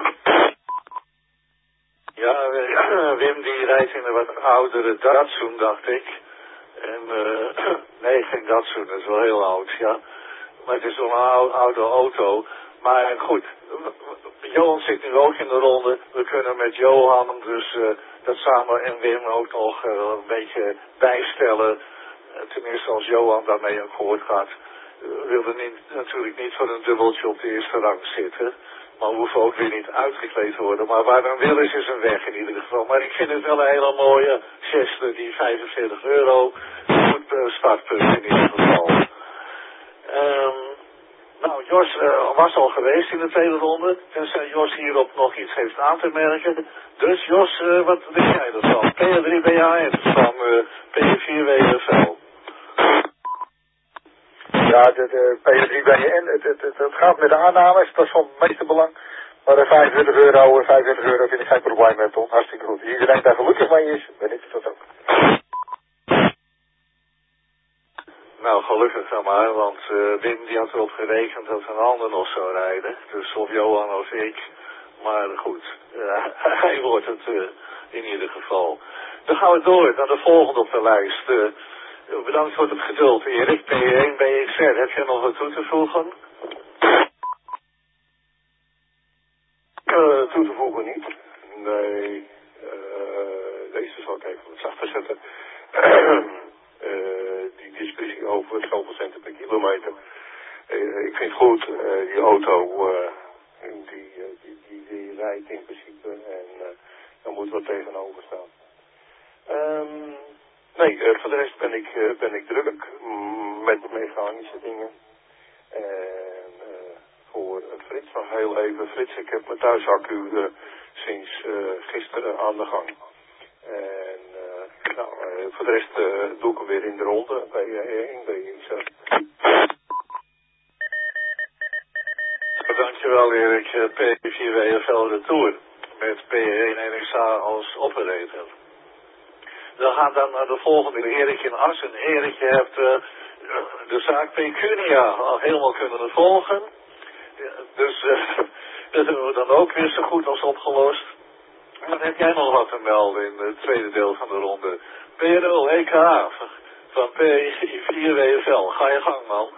Ja, Wim die rijdt in een wat oudere Datsun, dacht ik. En nee, geen Datsun, dat is wel heel oud, ja. Maar het is wel een oude auto. Maar goed, Johan zit nu ook in de ronde. We kunnen met Johan dus dat samen en Wim ook nog een beetje bijstellen. Tenminste als Johan daarmee akkoord gaat. We willen natuurlijk niet voor een dubbeltje op de eerste rang zitten. Maar we hoeven ook weer niet uitgekleed te worden. Maar waar een wil is een weg in ieder geval. Maar ik vind het wel een hele mooie geste, die 45 euro. Een goed startpunt in ieder geval. Nou, Jos was al geweest in de tweede ronde. Tenzij Jos hierop nog iets heeft aan te merken. Dus Jos, wat denk jij ervan? PA3BAN van PA4WFL. Ja, de PO3BN, het gaat met de aannames, dat is van het meeste belang. Maar de €45 vind ik geen probleem met, Ton. Hartstikke goed. Iedereen daar gelukkig mee is, ben ik dat ook. Nou, gelukkig dan maar, want Wim die had erop gerekend dat een ander nog zou rijden. Dus of Johan of ik. Maar goed, hij wordt het in ieder geval. Dan gaan we door naar de volgende op de lijst. Bedankt voor het geduld, Erik. P1 BXR, heb je nog wat toe te voegen? Toe te voegen niet. Nee, deze zal ik even wat zachter zetten. Die discussie over zoveel centen per kilometer. Ik vind het goed, die auto, die rijdt in principe en daar moet wat tegenover staan. Nee, voor de rest ben ik druk met mechanische dingen. En voor Frits nog heel even. Frits, ik heb mijn thuisaccu sinds gisteren aan de gang. En voor de rest doe ik hem weer in de ronde bij BXR. Dankjewel Erik, P4WFL de Tour met P1 NXA als operator. We gaan dan naar de volgende, Erik in Assen. Erik, je hebt de zaak Pecunia al helemaal kunnen volgen. Dus dat hebben we dan ook weer zo goed als opgelost. En dan heb jij nog wat te melden in het tweede deel van de ronde. P0 EK van P4WFL. Ga je gang, man.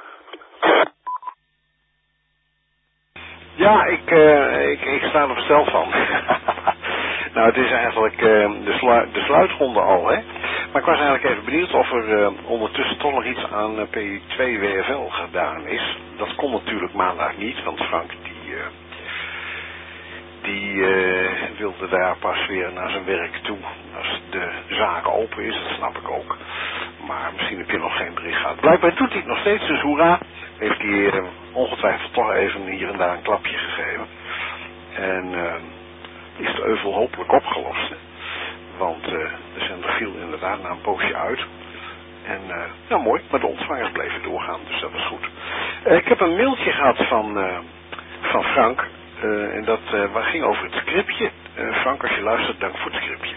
Ja, ik sta er zelf van. Nou, het is eigenlijk de sluitronde al, hè. Maar ik was eigenlijk even benieuwd of er ondertussen toch nog iets aan P2WFL gedaan is. Dat kon natuurlijk maandag niet, want Frank die wilde daar pas weer naar zijn werk toe als de zaak open is, dat snap ik ook. Maar misschien heb je nog geen bericht gehad. Blijkbaar doet hij het nog steeds, dus hoera. Heeft hij ongetwijfeld toch even hier en daar een klapje gegeven. En is de euvel hopelijk opgelost. Hè? Want de zender viel inderdaad na een poosje uit. En nou mooi, maar de ontvangers bleven doorgaan, dus dat was goed. Ik heb een mailtje gehad van Frank. En dat ging over het scriptje. Frank, als je luistert, dank voor het scriptje.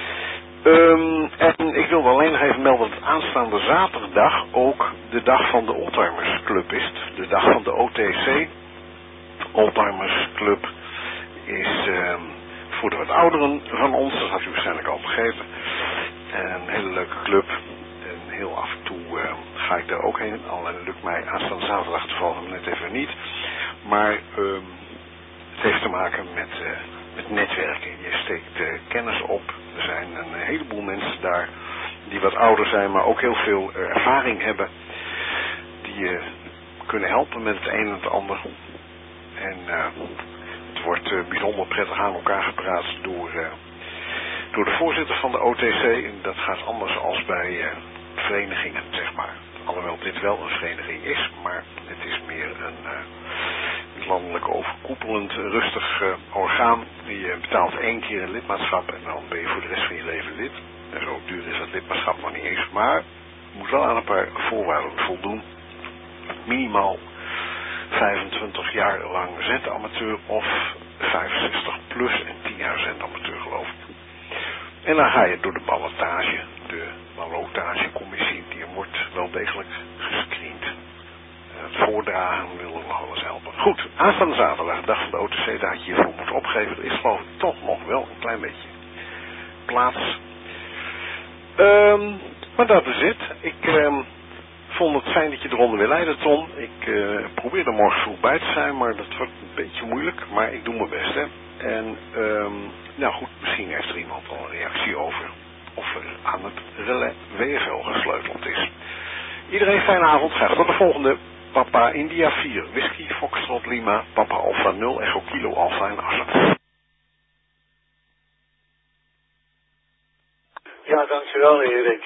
En ik wilde alleen nog even melden dat aanstaande zaterdag ook de dag van de Oldtimers Club is. De dag van de OTC. Oldtimers Club is voor de wat ouderen van ons, dat had u waarschijnlijk al begrepen. Een hele leuke club. En heel af en toe ga ik daar ook heen. Alleen lukt mij aanstaande zaterdag toevallig net even niet. Maar het heeft te maken met netwerken. Je steekt kennis op. Er zijn een heleboel mensen daar die wat ouder zijn, maar ook heel veel ervaring hebben. Die je kunnen helpen met het een en het ander. En het wordt bijzonder prettig aan elkaar gepraat door de voorzitter van de OTC. En dat gaat anders als bij verenigingen, zeg maar. Alhoewel dit wel een vereniging is, maar het is meer een landelijk overkoepelend rustig orgaan. Je betaalt 1 keer een lidmaatschap en dan ben je voor de rest van je leven lid. En zo duur is dat lidmaatschap nog niet eens, maar je moet wel aan een paar voorwaarden voldoen. Minimaal 25 jaar lang zendamateur of 65 plus en 10 jaar zendamateur, geloof ik. En dan ga je door de ballotage, de ballotagecommissie, die wordt wel degelijk gescreend. Het voordragen wil er nog wel eens helpen. Goed, aanstaande zaterdag, de dag van de OTC, daar had je hiervoor moeten opgeven. Er is geloof ik toch nog wel een klein beetje plaats. Maar dat is het. Ik vond het fijn dat je de ronde weer leidde, Ton. Ik probeer er morgen vroeg bij te zijn, maar dat wordt een beetje moeilijk. Maar ik doe mijn best, hè. En nou goed, misschien heeft er iemand al een reactie over of er aan het relais WFL gesleuteld is. Iedereen fijne avond, graag tot de volgende. Papa India 4, Whisky Foxtrot Lima, Papa Alpha 0, Echo Kilo Alpha in Assen. Ja, dankjewel Erik.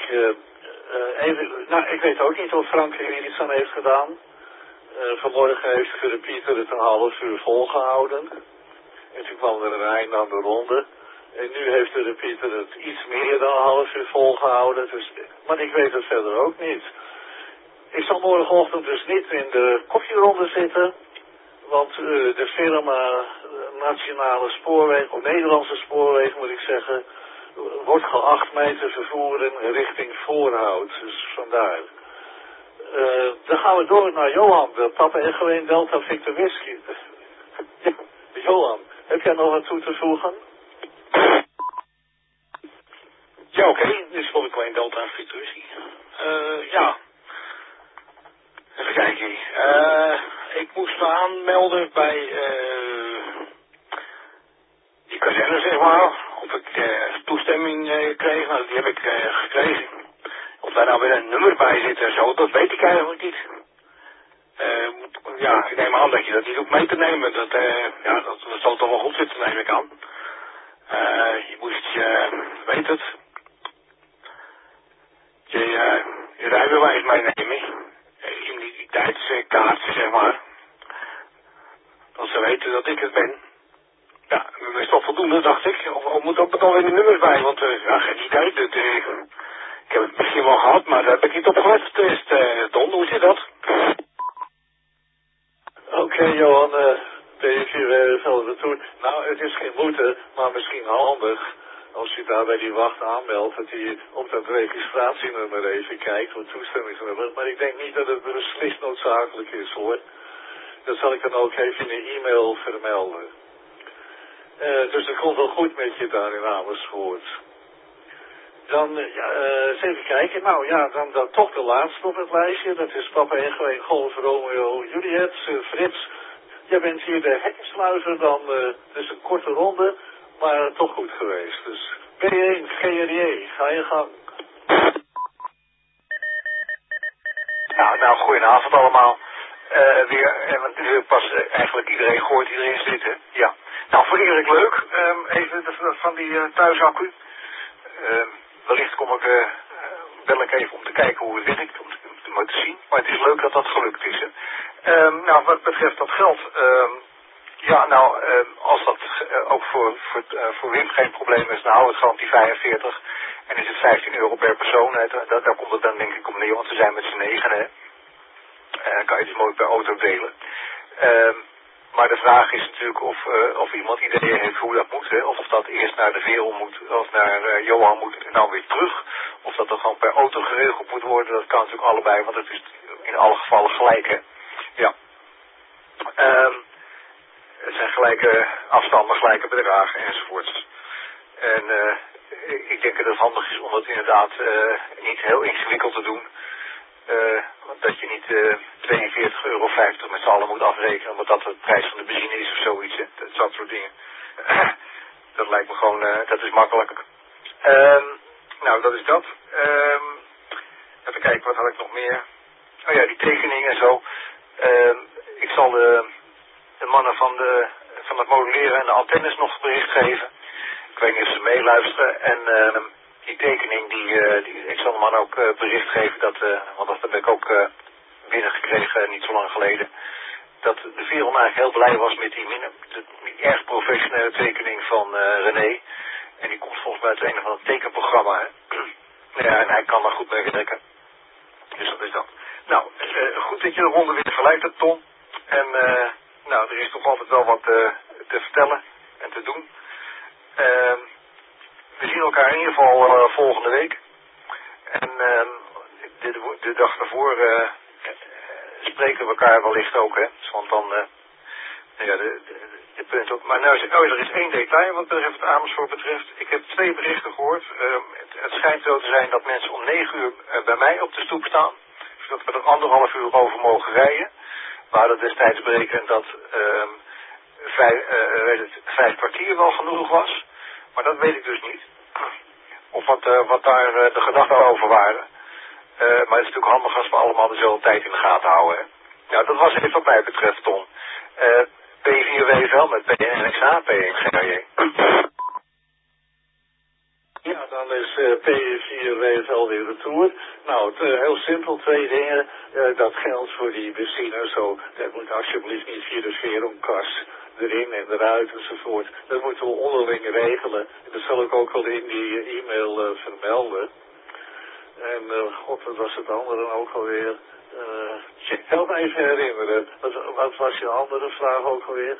Ik weet ook niet of Frank er iets aan heeft gedaan. Vanmorgen heeft Pieter het een half uur volgehouden. En toen kwam er een einde aan de ronde. En nu heeft de Pieter het iets meer dan een half uur volgehouden. Dus, maar ik weet het verder ook niet. Ik zal morgenochtend dus niet in de koffieronde zitten. Want de firma Nationale Spoorwegen, of Nederlandse Spoorwegen moet ik zeggen, wordt geacht mij te vervoeren richting Voorhout. Dus vandaar. Dan gaan we door naar Johan, de Papa Echo 1 Delta Victor Whisky. Ja, Johan, heb jij nog wat toe te voegen? Ja, oké. Dus voor ik 1 Delta Victor Whisky. Ja. Even kijken. Ik moest me aanmelden bij die kazerne, zeg maar. Of ik toestemming kreeg. Nou, die heb ik gekregen. Of daar nou weer een nummer bij zit en zo, dat weet ik eigenlijk niet. Ja, ik neem aan dat je dat niet hoeft mee te nemen. Dat zal toch wel goed zitten, neem ik aan. Je moest, weet het, je rijbewijs meenemen. Identiteitskaart, zeg maar. Dat ze weten dat ik het ben. Ja, dat is toch voldoende, dacht ik. Of moet ook dan weer de nummers bij, want ja, geen idee. Ik heb het misschien wel gehad, maar daar heb ik niet op gelet. Don, hoe zit dat? Oké, Johan, ben je hier veel retour? Nou, het is geen moeten, maar misschien handig. Als je daar bij die wacht aanmeldt, dat hij op dat registratienummer even kijkt, het toestemmingsnummer. Maar ik denk niet dat het beslist noodzakelijk is, hoor. Dat zal ik dan ook even in de e-mail vermelden. Dus het komt wel goed met je daar in Amersfoort. Dan, eens even kijken. Nou ja, dan toch de laatste op het lijstje. Dat is Papa Echo 1 Golf Romeo Juliet. Frits, jij bent hier de hekkensluizer. Dan, dus een korte ronde, maar toch goed geweest. Dus B1, GRJ, ga je gang. Nou, goedenavond allemaal. Want nu pas eigenlijk iedereen gehoord, iedereen zitten. Ja. Nou, voor Erik leuk. Even van die thuisaccu. Wellicht bel ik even om te kijken hoe het werkt, om te zien. Maar het is leuk dat dat gelukt is. Hè. Nou, wat betreft dat geld. Als dat ook voor Wim geen probleem is, dan hou het gewoon op die 45. En is het 15 euro per persoon. Daar komt het dan denk ik op neer, want we zijn met z'n 9. Hè. Dan kan je dus mooi per auto delen. Maar de vraag is natuurlijk of iemand ideeën heeft hoe dat moet. Hè? Of dat eerst naar de Veerel moet, of naar Johan moet en dan weer terug. Of dat er gewoon per auto geregeld moet worden. Dat kan natuurlijk allebei, want het is in alle gevallen gelijk. Hè? Ja. Het zijn gelijke afstanden, gelijke bedragen enzovoorts. En ik denk dat het handig is om het inderdaad niet heel ingewikkeld te doen. Dat je niet 42,50 euro met z'n allen moet afrekenen, omdat dat de prijs van de benzine is of zoiets. Dat soort dingen. Dat lijkt me gewoon, dat is makkelijk. Nou, dat is dat. Even kijken, wat had ik nog meer? Oh ja, die tekening en zo. Ik zal de mannen van het modelleren en de antennes nog bericht geven. Ik weet niet of ze meeluisteren. En die tekening, ik zal de man ook bericht geven, want dat heb ik ook binnengekregen niet zo lang geleden. Dat de Veron eigenlijk heel blij was met die erg professionele tekening van René. En die komt volgens mij uit een of ander tekenprogramma. Hè? Ja, en hij kan daar goed mee werken. Dus dat is dat. Nou, goed dat je de ronde weer verleidt hebt, Tom. En nou, er is toch altijd wel wat te vertellen en te doen. We zien elkaar in ieder geval volgende week. En de dag daarvoor spreken we elkaar wellicht ook, hè. Want dan, de punt ook. Maar nou, er is één detail wat betreft Amersfoort betreft. Ik heb 2 berichten gehoord. Het schijnt zo te zijn dat mensen om 9 uur bij mij op de stoep staan. Zodat we er 1,5 uur over mogen rijden. We hadden destijds berekend dat 5 kwartier wel genoeg was. Maar dat weet ik dus niet. Of wat daar de gedachten over waren. Maar het is natuurlijk handig als we allemaal dezelfde tijd in de gaten houden. Hè? Nou, dat was even wat mij betreft, Tom. P4WFL met PNXA, P1 GRJ. Ja, dan is P4WFL weer retour. Nou, heel simpel, 2 dingen. Dat geldt voor die benzine, zo. Dat moet alsjeblieft niet via de Veronkas erin en eruit enzovoort. Dat moeten we onderling regelen. Dat zal ik ook wel in die e-mail vermelden. En god, wat was het andere ook alweer? Help me even herinneren. Wat was je andere vraag ook alweer?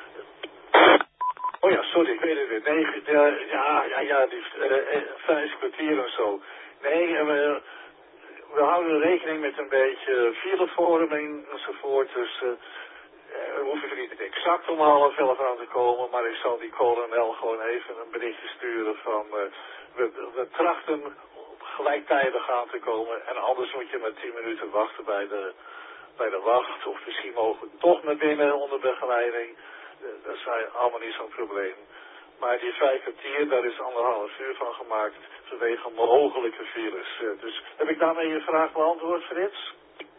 Oh ja, sorry, ik weet het weer. 9, die 5 kwartier of zo. Nee, we houden rekening met een beetje filevorming enzovoort. Dus we hoeven er niet exact om 10:30 aan te komen. Maar ik zal die kolonel gewoon even een berichtje sturen van... we trachten gelijktijdig aan te komen. En anders moet je maar 10 minuten wachten bij de wacht. Of misschien mogen we toch naar binnen onder begeleiding. Dat is allemaal niet zo'n probleem. Maar die 5 kwartier, daar is 1,5 uur van gemaakt vanwege mogelijke files. Dus heb ik daarmee je vraag beantwoord, Frits?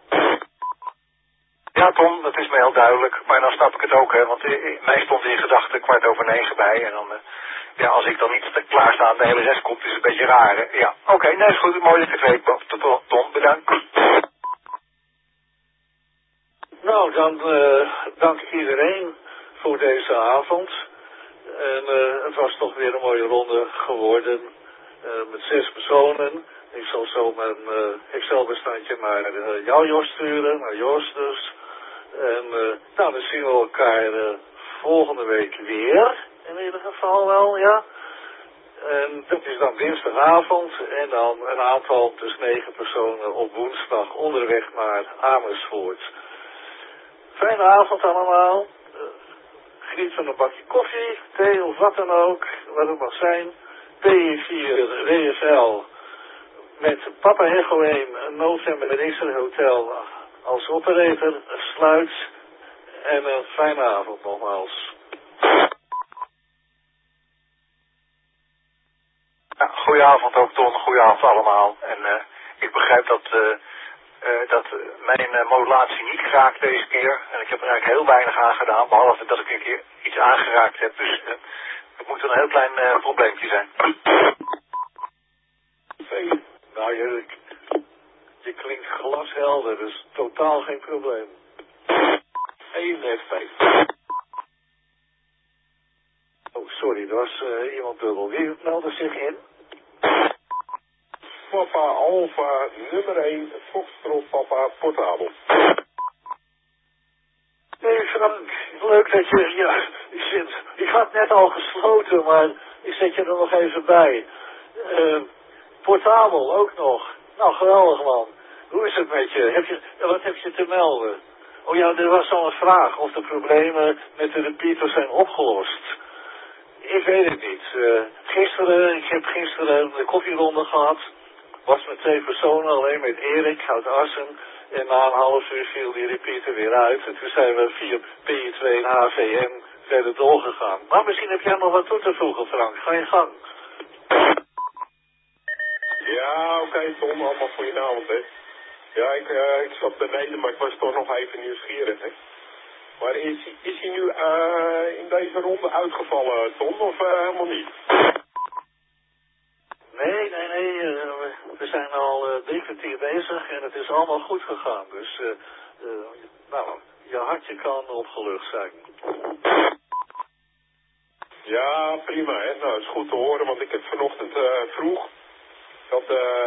Ja, Tom, dat is me heel duidelijk. Maar dan snap ik het ook, hè. Want mij stond in gedachten 9:15 bij. En dan, als ik dan niet klaarsta aan de hele rest komt, is het een beetje raar, hè. Ja, oké, nee, is goed. Mooi dat ik het weet. Tom, bedankt. Nou, dan dank ik iedereen voor deze avond. En het was toch weer een mooie ronde geworden. Met 6 personen. Ik zal zo mijn Excel-bestandje naar jou, Jos, sturen. Naar Jos dus. En dan zien we elkaar volgende week weer. In ieder geval wel, ja. En dat is dan dinsdagavond. En dan een aantal, dus 9 personen op woensdag onderweg naar Amersfoort. Fijne avond allemaal. Geniet van een bakje koffie, thee of wat dan ook, wat het mag zijn. PE4 WFL met Papa Echo 1 November Israël Hotel als operator sluit. En een fijne avond nogmaals. Ja, goedenavond ook, Tom. Goedenavond allemaal. En ik begrijp dat mijn modulatie niet geraakt deze keer. En ik heb er eigenlijk heel weinig aan gedaan, behalve dat ik een keer iets aangeraakt heb. Dus het moet een heel klein probleempje zijn. Nou, je klinkt glashelder, dus totaal geen probleem. 1 F5. Oh, sorry, er was iemand dubbel. Wie meldde zich in? Papa Alpha nummer 1, Foxtrot Papa Portabel. Nee, Frank, leuk dat je had net al gesloten, maar ik zet je er nog even bij. Portabel ook nog. Nou, geweldig man. Hoe is het met je? Wat heb je te melden? Oh ja, er was al een vraag of de problemen met de repeater zijn opgelost. Ik weet het niet. Ik heb gisteren de koffieronde gehad. Was met 2 personen, alleen met Erik uit Assen. En na een half uur viel die repeater weer uit. En toen zijn we via PE2 en HVM verder doorgegaan. Maar misschien heb jij nog wat toe te voegen, Frank. Ga je gang. Ja, oké, Tom, allemaal voor je avond, hè. Ja, ik zat beneden, maar ik was toch nog even nieuwsgierig, hè. Maar is hij nu in deze ronde uitgevallen, Tom, of helemaal niet? Nee. We zijn al 3 kwartier bezig en het is allemaal goed gegaan. Dus, je hartje kan opgelucht zijn. Ja, prima, hè. Nou, het is goed te horen, want ik heb vanochtend vroeg dat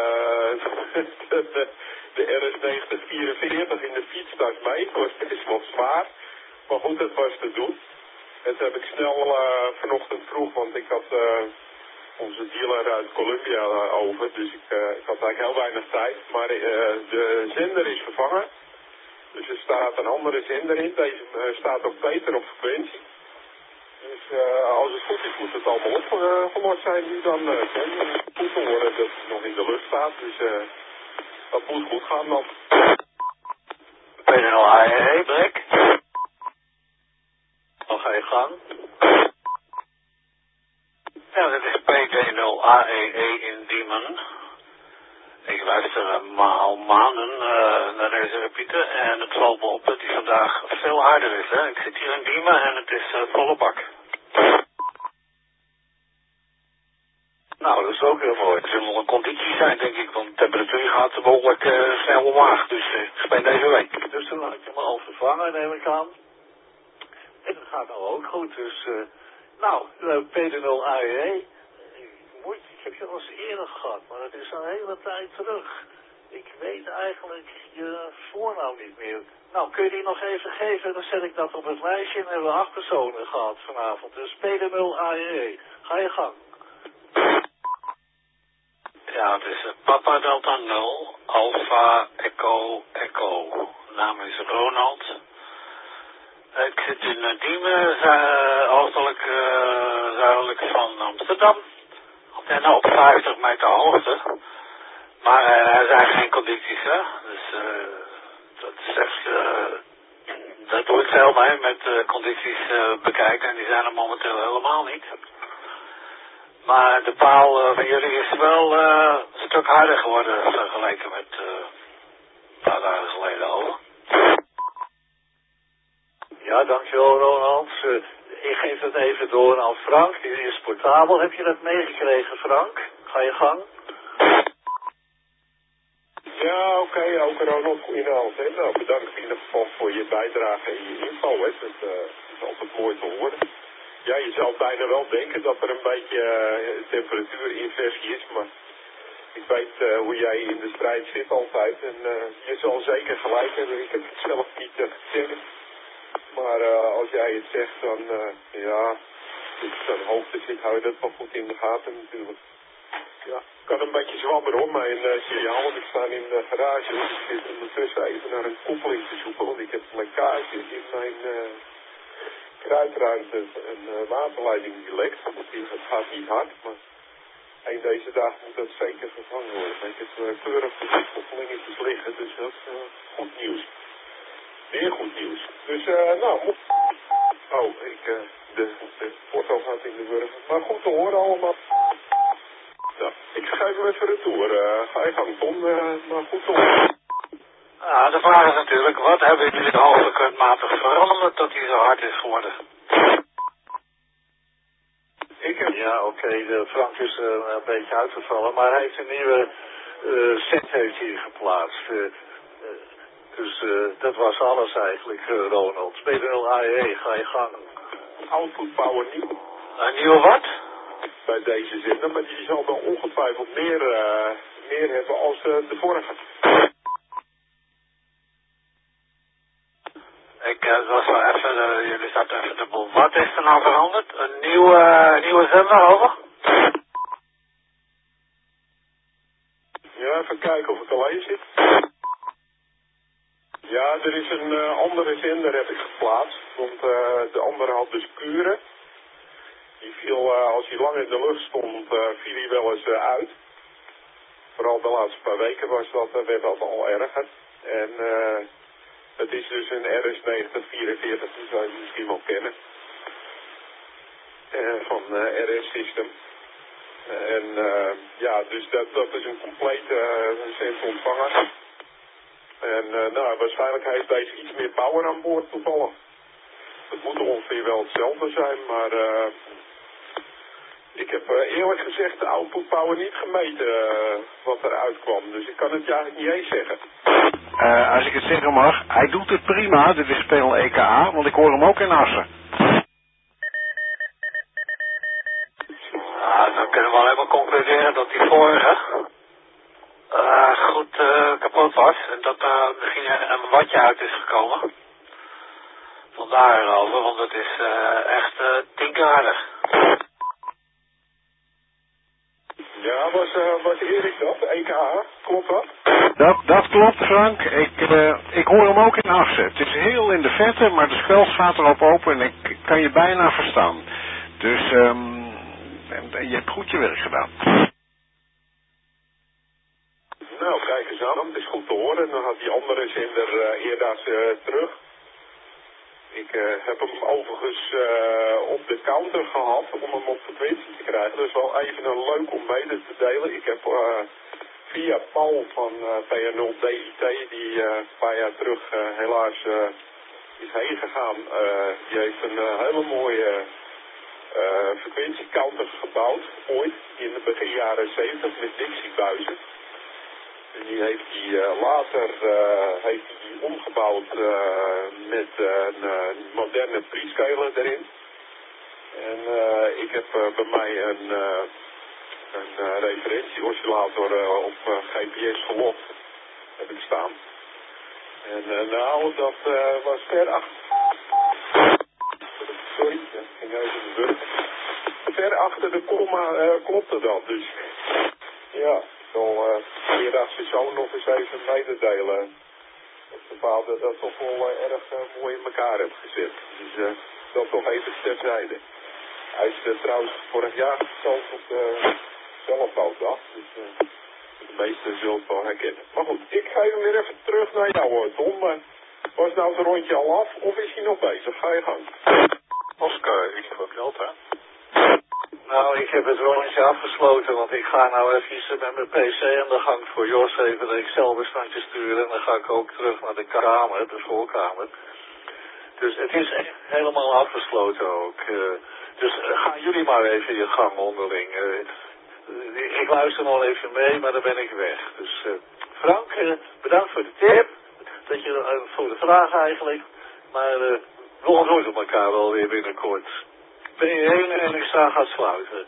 de RS-944 in de fietstas mee. Het was best wel zwaar, maar goed, het was te doen. En toen heb ik snel vanochtend vroeg, want ik had onze dealer uit Colombia over, dus ik had eigenlijk heel weinig tijd. Maar de zender is vervangen, dus er staat een andere zender in. Deze staat ook beter op frequentie. Dus als het goed is, moet het allemaal opgelost zijn nu dan. Goed te horen dat het nog in de lucht staat, dus dat moet goed gaan dan. Ben je al AEE, Brek? Dan ga je gang. Ja, dat is P20AEE in Diemen. Ik luister al maanden naar deze repeater en het valt me op dat hij vandaag veel harder is. Hè? Ik zit hier in Diemen en het is volle bak. Nou, dat is ook heel mooi. Het zal wel een conditie zijn, denk ik, want de temperatuur gaat behoorlijk snel omlaag. Dus ik ben deze week. Dus toen had ik hem al vervangen, neem ik aan. En dat gaat nou ook goed, dus... P0 AEE. Ik heb je al eens eerder gehad, maar dat is een hele tijd terug. Ik weet eigenlijk je voornaam niet meer. Nou, kun je die nog even geven? Dan zet ik dat op het lijstje en hebben we 8 personen gehad vanavond. Dus P0 AE. Ga je gang. Ja, het is Papa Delta 0, Alpha Echo Echo. De naam is Ronald. Ik zit in Diemen, zuidelijk van Amsterdam. En op 50 meter hoogte. Maar er zijn geen condities, hè. Dus dat is echt... dat doe ik veel mee met condities bekijken. En die zijn er momenteel helemaal niet. Maar de paal van jullie is wel een stuk harder geworden vergeleken met een paar dagen geleden al. Ja, dankjewel Ronald. Ik geef het even door aan Frank. Die is portabel. Heb je dat meegekregen, Frank? Ga je gang. Ja, oké, ook Ronald, goedenavond. Hè. Nou, bedankt in ieder geval voor je bijdrage en je info. Hè. Het is altijd mooi te horen. Ja, je zou bijna wel denken dat er een beetje temperatuurinversie is, maar ik weet hoe jij in de strijd zit altijd. En je zal zeker gelijk hebben. Ik heb het zelf niet gezegd. Maar als jij het zegt, dan ja, als je aan hoogte zit, hou je dat wel goed in de gaten natuurlijk. Ja, ik kan een beetje zwabber hoor, mijn signaal, want ik sta in de garage. Dus ik zit ondertussen even naar een koppeling te zoeken, want ik heb een lekkage in mijn kruidruimte, een waterleiding die lekt. Het gaat niet hard, maar een deze dagen moet dat zeker vervangen worden. Ik heb keurig de koppelingetjes liggen, dus dat is goed nieuws. Weer goed nieuws. Dus, nou, de porto gaat in de wurgen. Maar goed te horen allemaal. Ja, ik geef hem even retour. Ga je gang, Tom, maar goed te horen. Ja, de vraag is natuurlijk, wat hebben jullie de hoogtekunstmatig veranderd dat hij zo hard is geworden? Ja, oké, Frank is een beetje uitgevallen, maar hij heeft een nieuwe set heeft hier geplaatst. Dus dat was alles eigenlijk, Ronald. P0 AE, ga je gang. Output power niet. Een nieuwe wat? Bij deze zender, maar die zal wel ongetwijfeld meer hebben als de vorige. Ik was wel even, jullie zaten even de boel. Wat is er nou veranderd? Een nieuwe zender over? Ja, even kijken of ik alleen zit. Ja, er is een andere zender heb ik geplaatst, want de andere had dus kuren. Die viel, als hij lang in de lucht stond, viel hij wel eens uit. Vooral de laatste paar weken werd dat al erger. En het is dus een RS-9044, die zou je misschien wel kennen. Van RS System. En ja, dus dat is een complete zendontvanger. En nou, waarschijnlijk heeft deze iets meer power aan boord toevallig. Het moet ongeveer wel hetzelfde zijn, maar ik heb eerlijk gezegd de output power niet gemeten wat eruit kwam. Dus ik kan het je eigenlijk niet eens zeggen. Als ik het zeggen mag, hij doet het prima, dit is speel EKA, want ik hoor hem ook in Assen. Dan kunnen we alleen maar concluderen dat die vorige goed kapot was. En dat er misschien een watje uit is gekomen. Vandaar erover, want het is echt 10 keer harder. Ja, was Erik dat? EKA? Klopt dat? Dat klopt, Frank. Ik hoor hem ook in Assen. Het is heel in de vette, maar de spel staat erop open en ik kan je bijna verstaan. Dus je hebt goed je werk gedaan. Nou, kijk eens aan. Het is goed te horen. Dan had die andere zender eerder terug. Ik heb hem overigens op de counter gehad om hem op frequentie te krijgen. Dat is wel even een leuk om mede te delen. Ik heb via Paul van PR0DIT, die een paar jaar terug helaas is heen gegaan. Die heeft een hele mooie frequentiecounter gebouwd, ooit in de begin jaren 70 met Dixie-buizen. En die heeft hij later omgebouwd met een moderne prescaler erin. En ik heb bij mij een referentieoscillator op GPS gelokt. heb ik staan. En nou, dat was ver achter. Sorry, dat ging even de deur. Ver achter de komma klopte dat, dus ja, zal Gerard zijn zoon nog eens even mededelen. Dat de vader dat toch wel erg mooi in elkaar heeft gezet. Dus dat toch even terzijde. Hij is trouwens vorig jaar gestopt op de zelfbouwdag, dus de meesten zullen het wel herkennen. Maar goed, ik ga hem weer even terug naar jou, Tom. Was nou het rondje al af of is hij nog bezig? Ga je gang. Oscar, ik heb ook geld, hè? Nou, ik heb het rondje afgesloten, want ik ga nou even met mijn PC aan de gang voor Jos even de Excel-bestandje sturen. En dan ga ik ook terug naar de kamer, de voorkamer. Dus het is echt helemaal afgesloten ook. Dus gaan jullie maar even je gang onderling. Ik luister nog even mee, maar dan ben ik weg. Dus Frank, bedankt voor de tip. Dat je voor de vraag eigenlijk. Maar we ontmoeten elkaar wel weer binnenkort. Ben je heen en ik sta gaan sluiten.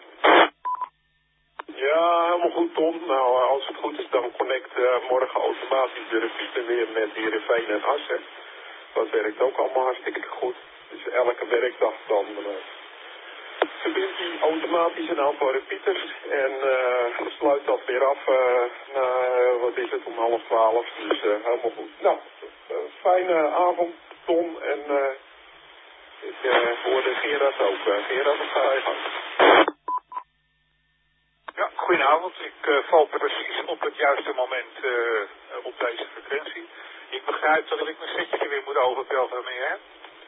Ja, helemaal goed, Tom. Nou, als het goed is, dan connect morgen automatisch de repeater weer met Heerenveen en Assen. Dat werkt ook allemaal hartstikke goed. Dus elke werkdag dan verbindt hij automatisch een aantal repeaters en sluit dat weer af na, wat is het, om 11:30. Dus helemaal goed. Nou, fijne avond, Tom. En ik hoorde Gerard ook. Gerard, wat ga je gang? Ja, goedenavond. Ik val precies op het juiste moment op deze frequentie. Ik begrijp dat ik mijn setje weer moet overprogrammeren.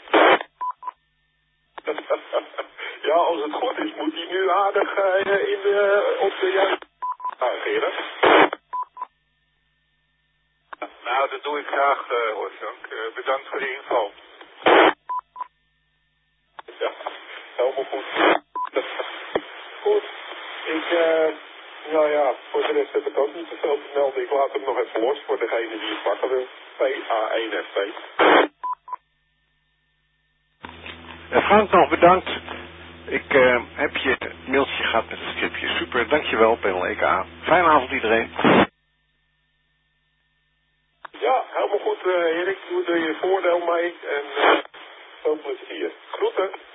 Ja, als het goed is, moet hij nu aardig op de juiste Gerard. Nou, dat doe ik graag, hoor Frank. Bedankt voor de info. Ja, helemaal goed. Goed, nou ja, voor de rest heb ik ook niet zoveel te melden. Ik laat hem nog even los voor degene die het pakken wil. PA1FP. Frank, nog bedankt. Ik heb je mailtje gehad met het scriptje. Super, dankjewel, panel EK. Fijne avond iedereen. Ja, helemaal goed, Erik. Doe er je voordeel mee en veel plezier. Groeten.